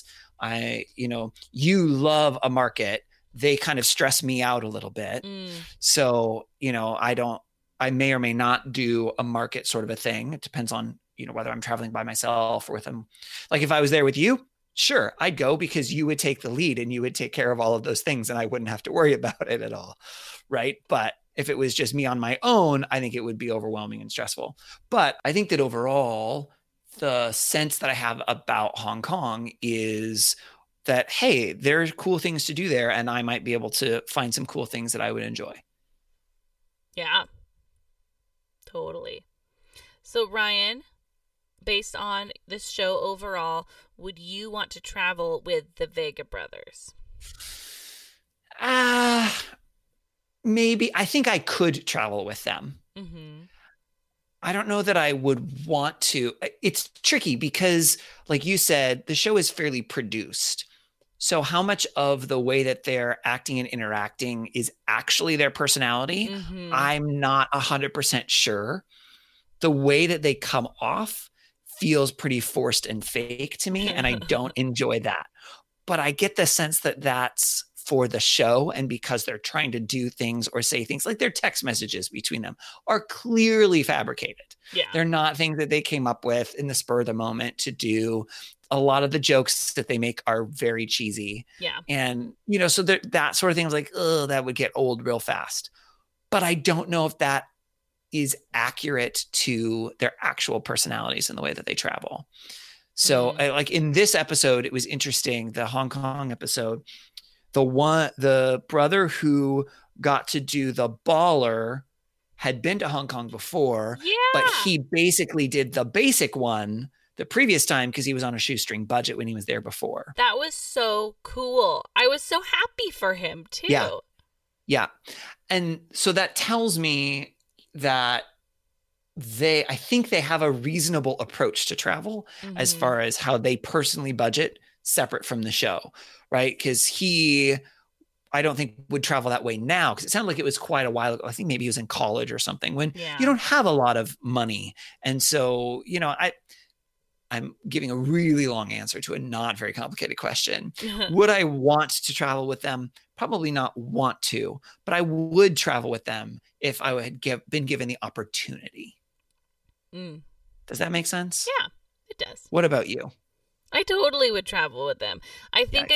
You love a market. They kind of stress me out a little bit. So, I may or may not do a market sort of a thing. It depends on, whether I'm traveling by myself or with them. Like if I was there with you, sure, I'd go because you would take the lead and you would take care of all of those things and I wouldn't have to worry about it at all. Right. But if it was just me on my own, I think it would be overwhelming and stressful. But I think that overall, the sense that I have about Hong Kong is that, hey, there's cool things to do there and I might be able to find some cool things that I would enjoy. Yeah, totally. So Ryan, based on this show overall, would you want to travel with the Vega brothers? Maybe. I think I could travel with them. I don't know that I would want to. It's tricky because, like you said, the show is fairly produced. So how much of the way that they're acting and interacting is actually their personality? I'm not 100% sure. The way that they come off feels pretty forced and fake to me, and I don't enjoy that. But I get the sense that that's for the show, and because they're trying to do things or say things, like their text messages between them are clearly fabricated. Yeah. They're not things that they came up with in the spur of the moment to do. A lot of the jokes that they make are very cheesy. Yeah. And, you know, so that sort of thing is like, oh, that would get old real fast. But I don't know if that is accurate to their actual personalities and the way that they travel. So like in this episode, it was interesting. The Hong Kong episode, the brother who got to do the baller had been to Hong Kong before, but he basically did the basic one the previous time because he was on a shoestring budget when he was there before. That was so cool. I was so happy for him too. Yeah. And so that tells me that I think they have a reasonable approach to travel as far as how they personally budget separate from the show, right? Because I don't think would travel that way now, because it sounded like it was quite a while ago. I think maybe he was in college or something when you don't have a lot of money. And so, you know, I'm giving a really long answer to a not very complicated question. Would I want to travel with them? Probably not want to, but I would travel with them if I had been given the opportunity. Does that make sense? Yeah, it does. What about you? I totally would travel with them. I think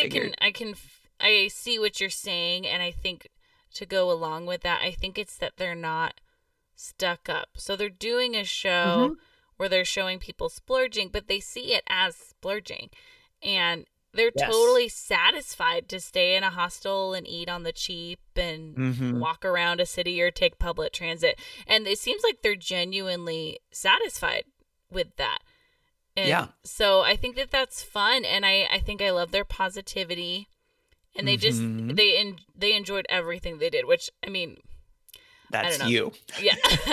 I see what you're saying, and I think to go along with that, I think it's that they're not stuck up. So they're doing a show where they're showing people splurging, but they see it as splurging. And they're totally satisfied to stay in a hostel and eat on the cheap and walk around a city or take public transit. And it seems like they're genuinely satisfied with that. And so I think that that's fun. And I think I love their positivity. And they just, they enjoyed everything they did, which, I mean, that's you. Yeah.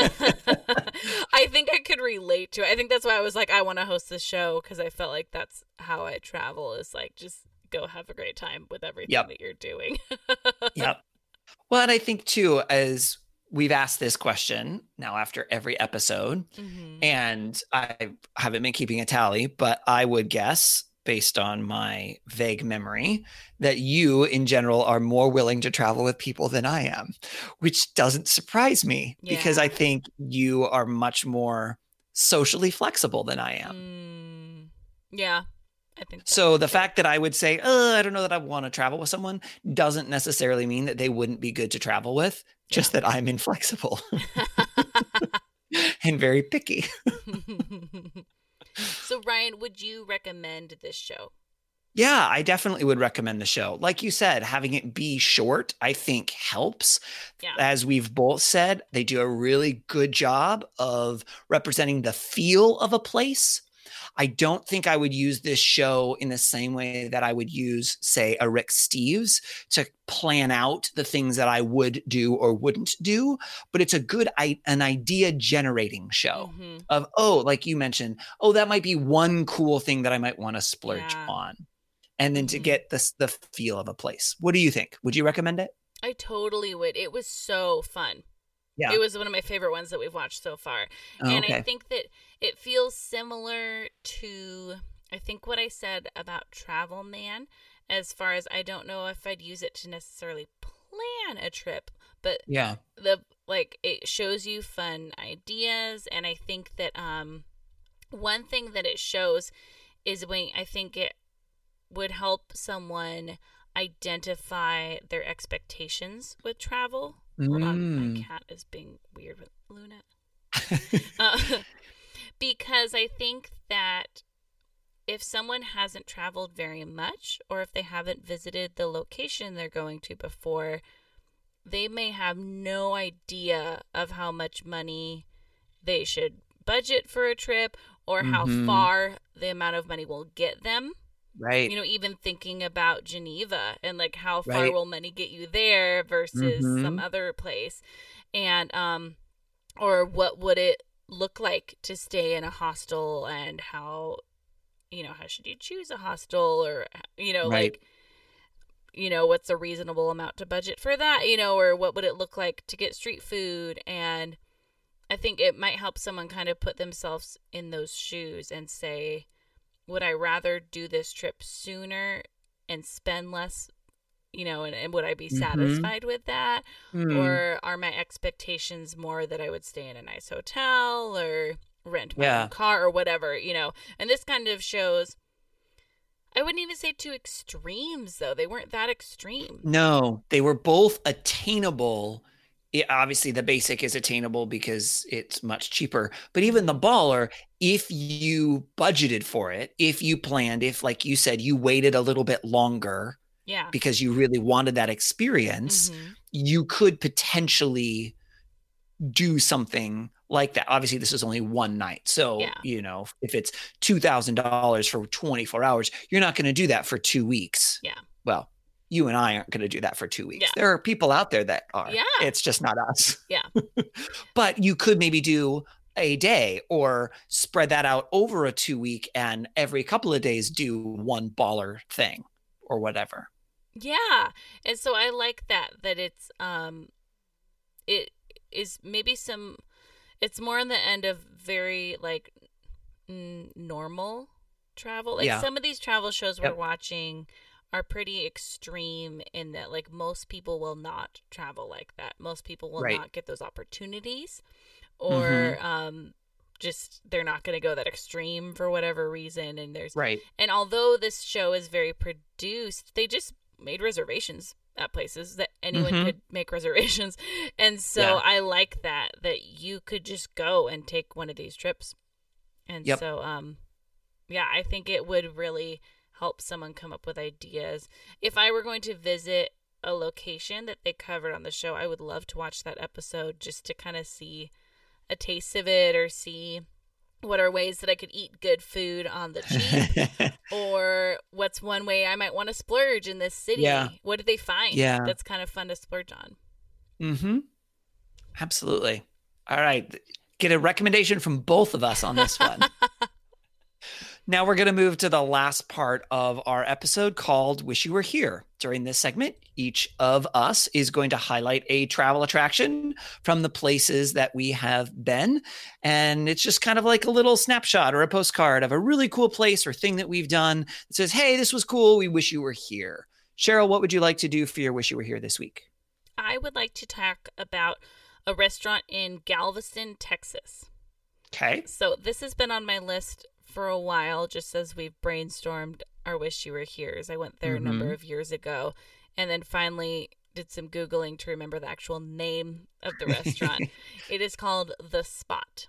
I think I could relate to it. I think that's why I was like, I want to host this show, because I felt like that's how I travel, is like, just go have a great time with everything that you're doing. Well, and I think too, as we've asked this question now after every episode, and I haven't been keeping a tally, but I would guess, based on my vague memory, that you in general are more willing to travel with people than I am, which doesn't surprise me because I think you are much more socially flexible than I am. Yeah, I think so. The fact that I would say, I don't know that I want to travel with someone doesn't necessarily mean that they wouldn't be good to travel with, just that I'm inflexible and very picky. So, Ryan, would you recommend this show? Yeah, I definitely would recommend the show. Like you said, having it be short, I think helps. Yeah. As we've both said, they do a really good job of representing the feel of a place. I don't think I would use this show in the same way that I would use, say, a Rick Steves to plan out the things that I would do or wouldn't do. But it's an idea generating show of, like you mentioned, that might be one cool thing that I might want to splurge on. And then to get the feel of a place. What do you think? Would you recommend it? I totally would. It was so fun. Yeah. It was one of my favorite ones that we've watched so far. And I think that it feels similar to, I think, what I said about Travel Man, as far as I don't know if I'd use it to necessarily plan a trip, but it shows you fun ideas. And I think that one thing that it shows is when I think it would help someone identify their expectations with travel. Hold on, my cat is being weird with Luna. Because I think that if someone hasn't traveled very much, or if they haven't visited the location they're going to before, they may have no idea of how much money they should budget for a trip, or how far the amount of money will get them. Right. You know, even thinking about Geneva and like how far will money get you there versus some other place. And, or what would it look like to stay in a hostel, and how, how should you choose a hostel, or, Right. like, what's a reasonable amount to budget for that, or what would it look like to get street food. And I think it might help someone kind of put themselves in those shoes and say, would I rather do this trip sooner and spend less, and would I be satisfied with that? Or are my expectations more that I would stay in a nice hotel or rent my own car or whatever, And this kind of shows, I wouldn't even say two extremes, though. They weren't that extreme. No, they were both attainable. Obviously, the basic is attainable because it's much cheaper. But even the baller, if you budgeted for it, if you planned, if, like you said, you waited a little bit longer because you really wanted that experience, you could potentially do something like that. Obviously, this is only one night. So, if it's $2,000 for 24 hours, you're not going to do that for 2 weeks. Yeah. Well, you and I aren't going to do that for 2 weeks. There are people out there that are. Yeah. It's just not us. Yeah. But you could maybe do a day or spread that out over a 2 week, and every couple of days do one baller thing or whatever. Yeah. And so I like that it's, it is maybe it's more on the end of very, like, normal travel. Like, some of these travel shows we're watching are pretty extreme in that, like, most people will not travel like that. Most people will not get those opportunities, or just they're not going to go that extreme for whatever reason. And and although this show is very produced, they just made reservations at places that anyone could make reservations. And so I like that you could just go and take one of these trips. And so, I think it would really help someone come up with ideas. If I were going to visit a location that they covered on the show, I would love to watch that episode just to kind of see a taste of it, or see what are ways that I could eat good food on the cheap, or what's one way I might want to splurge in this city. Yeah. What did they find that's kind of fun to splurge on? Absolutely. All right. Get a recommendation from both of us on this one. Now we're going to move to the last part of our episode called Wish You Were Here. During this segment, each of us is going to highlight a travel attraction from the places that we have been. And it's just kind of like a little snapshot or a postcard of a really cool place or thing that we've done that says, hey, this was cool. We wish you were here. Cheryl, what would you like to do for your Wish You Were Here this week? I would like to talk about a restaurant in Galveston, Texas. Okay. So this has been on my list for a while, just as we've brainstormed our Wish You Were Here's. I went there a number of years ago, and then finally did some Googling to remember the actual name of the restaurant. It is called The Spot.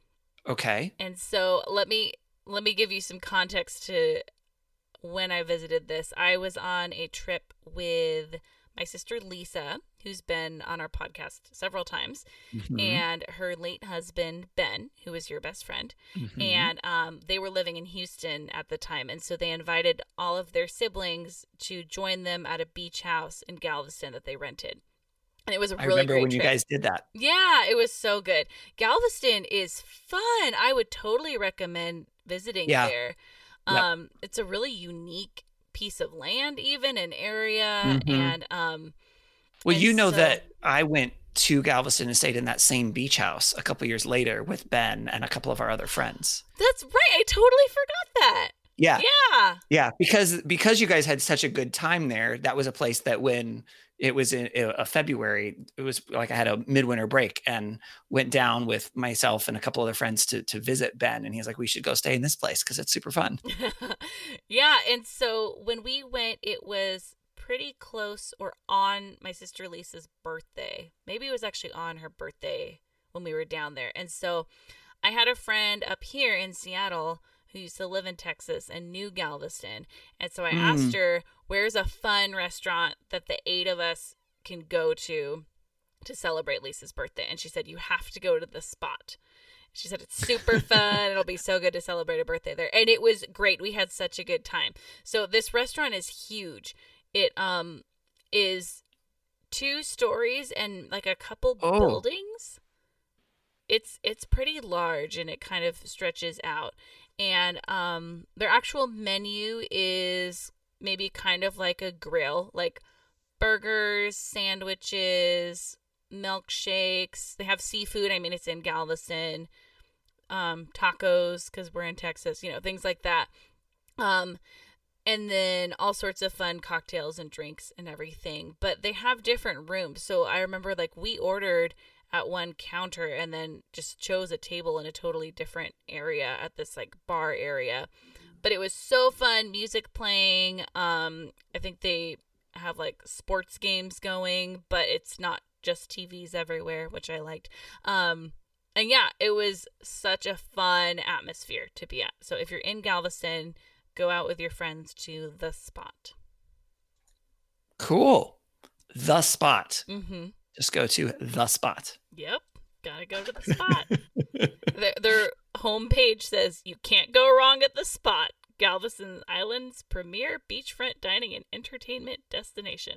Okay. And so let me give you some context to when I visited this. I was on a trip with my sister Lisa, who's been on our podcast several times, and her late husband, Ben, who was your best friend. And they were living in Houston at the time. And so they invited all of their siblings to join them at a beach house in Galveston that they rented. And it was a really great trip. I remember when you guys did that. Yeah, it was so good. Galveston is fun. I would totally recommend visiting there. It's a really unique piece of land, even an area. And well, you know that I went to Galveston and stayed in that same beach house a couple years later with Ben and a couple of our other friends. That's right. I totally forgot that. Yeah, because you guys had such a good time there. That was a place that when it was in February, it was like I had a midwinter break and went down with myself and a couple other friends to visit Ben. And he's like, we should go stay in this place because it's super fun. Yeah. And so when we went, it was pretty close or on my sister Lisa's birthday. Maybe it was actually on her birthday when we were down there. And so I had a friend up here in Seattle who used to live in Texas and knew Galveston. And so I asked her, where's a fun restaurant that the 8 of us can go to celebrate Lisa's birthday? And she said, you have to go to The Spot. She said, it's super fun. It'll be so good to celebrate a birthday there. And it was great. We had such a good time. So this restaurant is huge. It is 2 stories and like a couple buildings. it's pretty large and it kind of stretches out. And their actual menu is maybe kind of like a grill, like burgers, sandwiches, milkshakes. They have seafood. I mean, it's in Galveston. Tacos, because we're in Texas, things like that. And then all sorts of fun cocktails and drinks and everything. But they have different rooms. So I remember like we ordered at one counter and then just chose a table in a totally different area at this like bar area. But it was so fun, music playing. I think they have like sports games going, but it's not just TVs everywhere, which I liked. And yeah, it was such a fun atmosphere to be at. So if you're in Galveston, go out with your friends to The Spot. Cool. The Spot. Mm-hmm. Just go to The Spot. Yep. Gotta go to The Spot. Their homepage says you can't go wrong at The Spot. Galveston Island's premier beachfront dining and entertainment destination.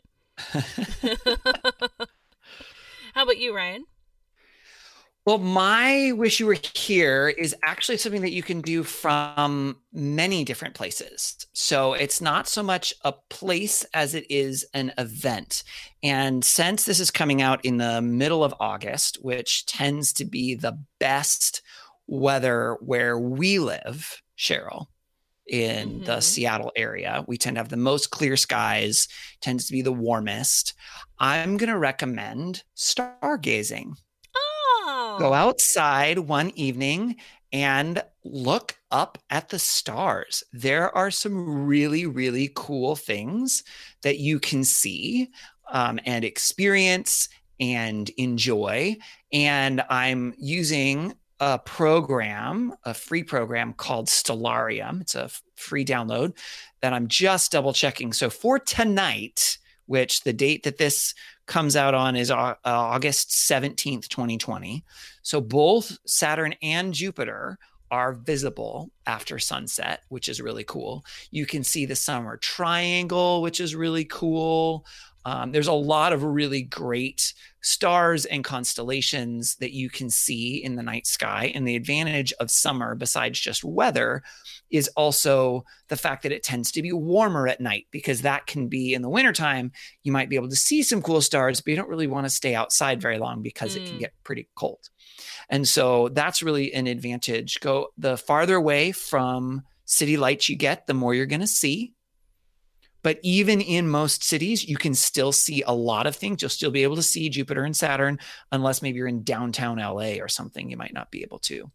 How about you, Ryan? Well, my Wish You Were Here is actually something that you can do from many different places. So it's not so much a place as it is an event. And since this is coming out in the middle of August, which tends to be the best weather where we live, Cheryl, in the Seattle area, we tend to have the most clear skies, tends to be the warmest. I'm going to recommend stargazing. Go outside one evening and look up at the stars. There are some really, really cool things that you can see and experience and enjoy. And I'm using a program, a free program called Stellarium. It's a free download that I'm just double checking. So for tonight, which the date that this comes out on is August 17th, 2020. So both Saturn and Jupiter are visible after sunset, which is really cool. You can see the summer triangle, which is really cool. There's a lot of really great stars and constellations that you can see in the night sky. And the advantage of summer, besides just weather, is also the fact that it tends to be warmer at night, because that can be in the wintertime. You might be able to see some cool stars, but you don't really want to stay outside very long because it can get pretty cold. And so that's really an advantage. Go the farther away from city lights you get, the more you're going to see. But even in most cities, you can still see a lot of things. You'll still be able to see Jupiter and Saturn, unless maybe you're in downtown LA or something, you might not be able to.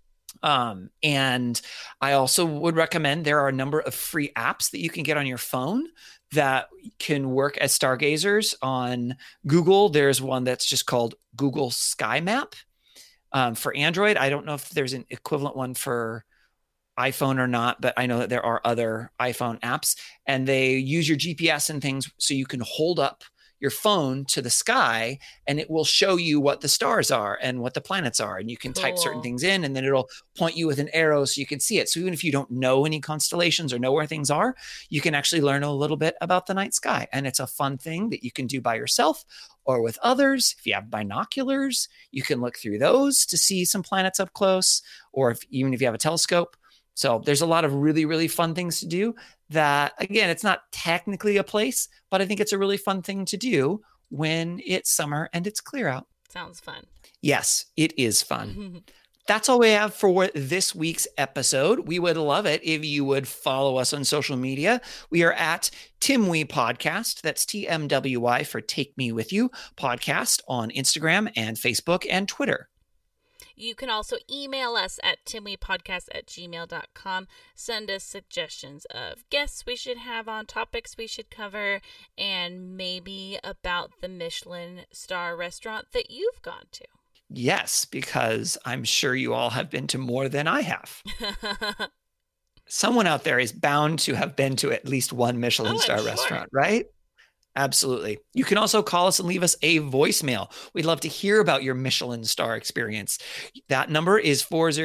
And I also would recommend, there are a number of free apps that you can get on your phone that can work as stargazers. On Google, there's one that's just called Google Sky Map for Android. I don't know if there's an equivalent one for iPhone or not, but I know that there are other iPhone apps, and they use your GPS and things so you can hold up your phone to the sky and it will show you what the stars are and what the planets are. And you can type certain things in, and then it'll point you with an arrow so you can see it. So even if you don't know any constellations or know where things are, you can actually learn a little bit about the night sky. And it's a fun thing that you can do by yourself or with others. If you have binoculars, you can look through those to see some planets up close, or even if you have a telescope. So there's a lot of really, really fun things to do that, again, it's not technically a place, but I think it's a really fun thing to do when it's summer and it's clear out. Sounds fun. Yes, it is fun. That's all we have for this week's episode. We would love it if you would follow us on social media. We are at TMWY Podcast. That's TMWY for Take Me With You Podcast on Instagram and Facebook and Twitter. You can also email us at timwepodcast@gmail.com. Send us suggestions of guests we should have on, topics we should cover, and maybe about the Michelin star restaurant that you've gone to. Yes, because I'm sure you all have been to more than I have. Someone out there is bound to have been to at least one Michelin star restaurant, right? Absolutely. You can also call us and leave us a voicemail. We'd love to hear about your Michelin star experience. That number is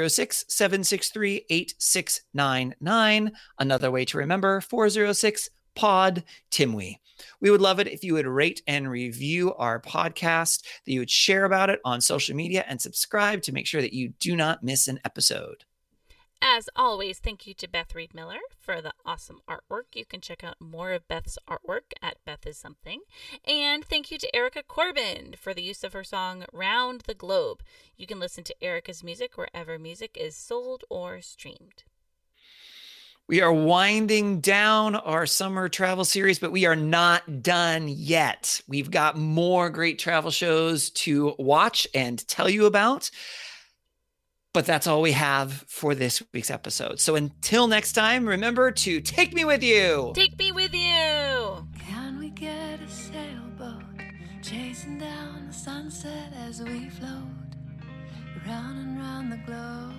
406-763-8699. Another way to remember, 406 Pod Timwe. We would love it if you would rate and review our podcast, that you would share about it on social media, and subscribe to make sure that you do not miss an episode. As always, thank you to Beth Reed Miller for the awesome artwork. You can check out more of Beth's artwork at Beth Is Something. And thank you to Erica Corbin for the use of her song Round the Globe. You can listen to Erica's music wherever music is sold or streamed. We are winding down our summer travel series, but we are not done yet. We've got more great travel shows to watch and tell you about. But that's all we have for this week's episode. So until next time, remember to take me with you. Take me with you. Can we get a sailboat chasing down the sunset as we float round and round the globe?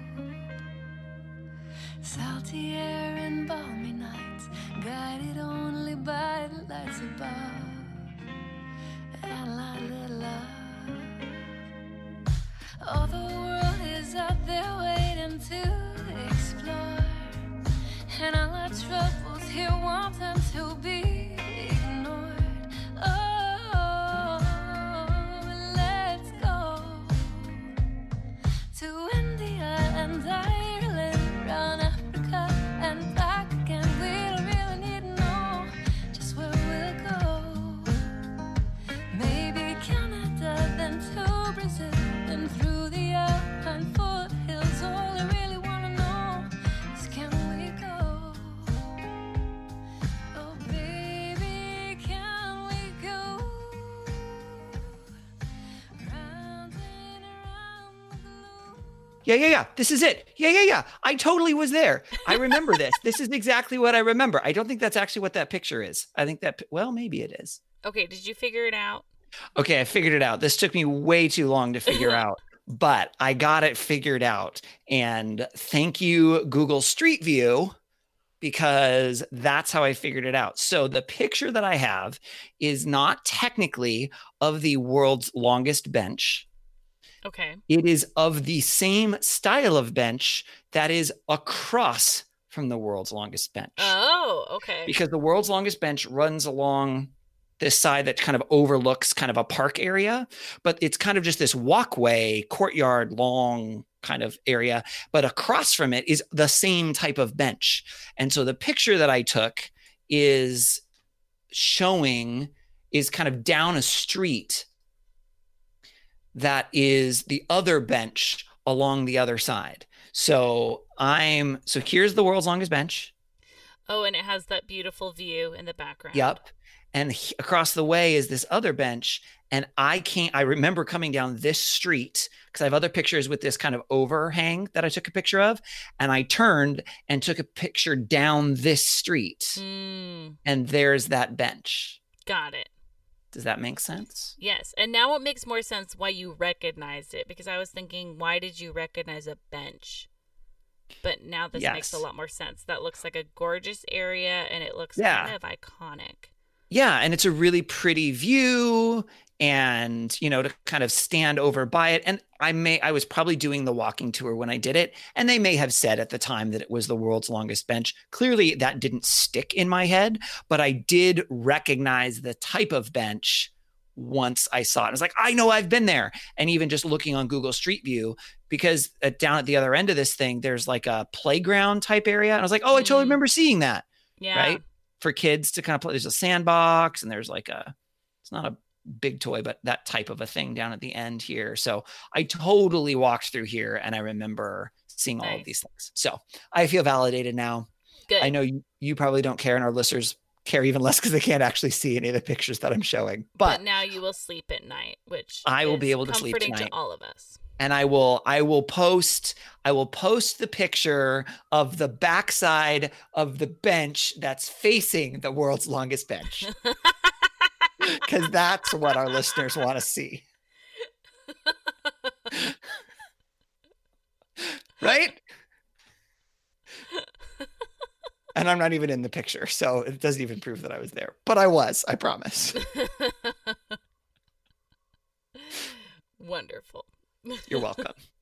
Salty air and balmy nights, guided only by the lights above, and a little love. Oh, the world is out there waiting to explore, and all our troubles here wanting to be ignored. Oh, let's go to India and Ireland, round Africa and back again. We don't really need to know just where we'll go. Maybe Canada, then to Brazil, then through the Alpine foothills. All I really want to know is, can we go? Oh baby, can we go? Round and around the globe. Yeah. This is it. Yeah. I totally was there. I remember this. This is exactly what I remember. I don't think that's actually what that picture is. I think that, well, maybe it is. Okay, did you figure it out? Okay, I figured it out. This took me way too long to figure out, but I got it figured out. And thank you, Google Street View, because that's how I figured it out. So the picture that I have is not technically of the world's longest bench. Okay. It is of the same style of bench that is across from the world's longest bench. Oh, okay. Because the world's longest bench runs along this side that kind of overlooks kind of a park area, but it's kind of just this walkway, courtyard, long kind of area. But across from it is the same type of bench. And so the picture that I took is kind of down a street that is the other bench along the other side. So here's the world's longest bench. Oh, and it has that beautiful view in the background. Yep. And across the way is this other bench. And I remember coming down this street because I have other pictures with this kind of overhang that I took a picture of. And I turned and took a picture down this street. And there's that bench. Got it. Does that make sense? Yes. And now it makes more sense why you recognized it, because I was thinking, why did you recognize a bench? But now this makes a lot more sense. That looks like a gorgeous area and it looks kind of iconic. Yeah, and it's a really pretty view, and to kind of stand over by it. And I was probably doing the walking tour when I did it, and they may have said at the time that it was the world's longest bench. Clearly that didn't stick in my head, but I did recognize the type of bench once I saw it. I was like, I know I've been there. And even just looking on Google Street View, because down at the other end of this thing, there's like a playground type area. And I was like, oh, I totally remember seeing that. Yeah. Right. For kids to kind of play. There's a sandbox and there's it's not a big toy, but that type of a thing down at the end here. So I totally walked through here and I remember seeing all of these things. So I feel validated now. Good. I know you probably don't care, and our listeners care even less because they can't actually see any of the pictures that I'm showing. But now you will sleep at night, which I will be able to sleep tonight. Comforting to all of us. And I will post the picture of the backside of the bench that's facing the world's longest bench. Because that's what our listeners want to see. Right? And I'm not even in the picture, so it doesn't even prove that I was there. But I was, I promise. Wonderful. You're welcome.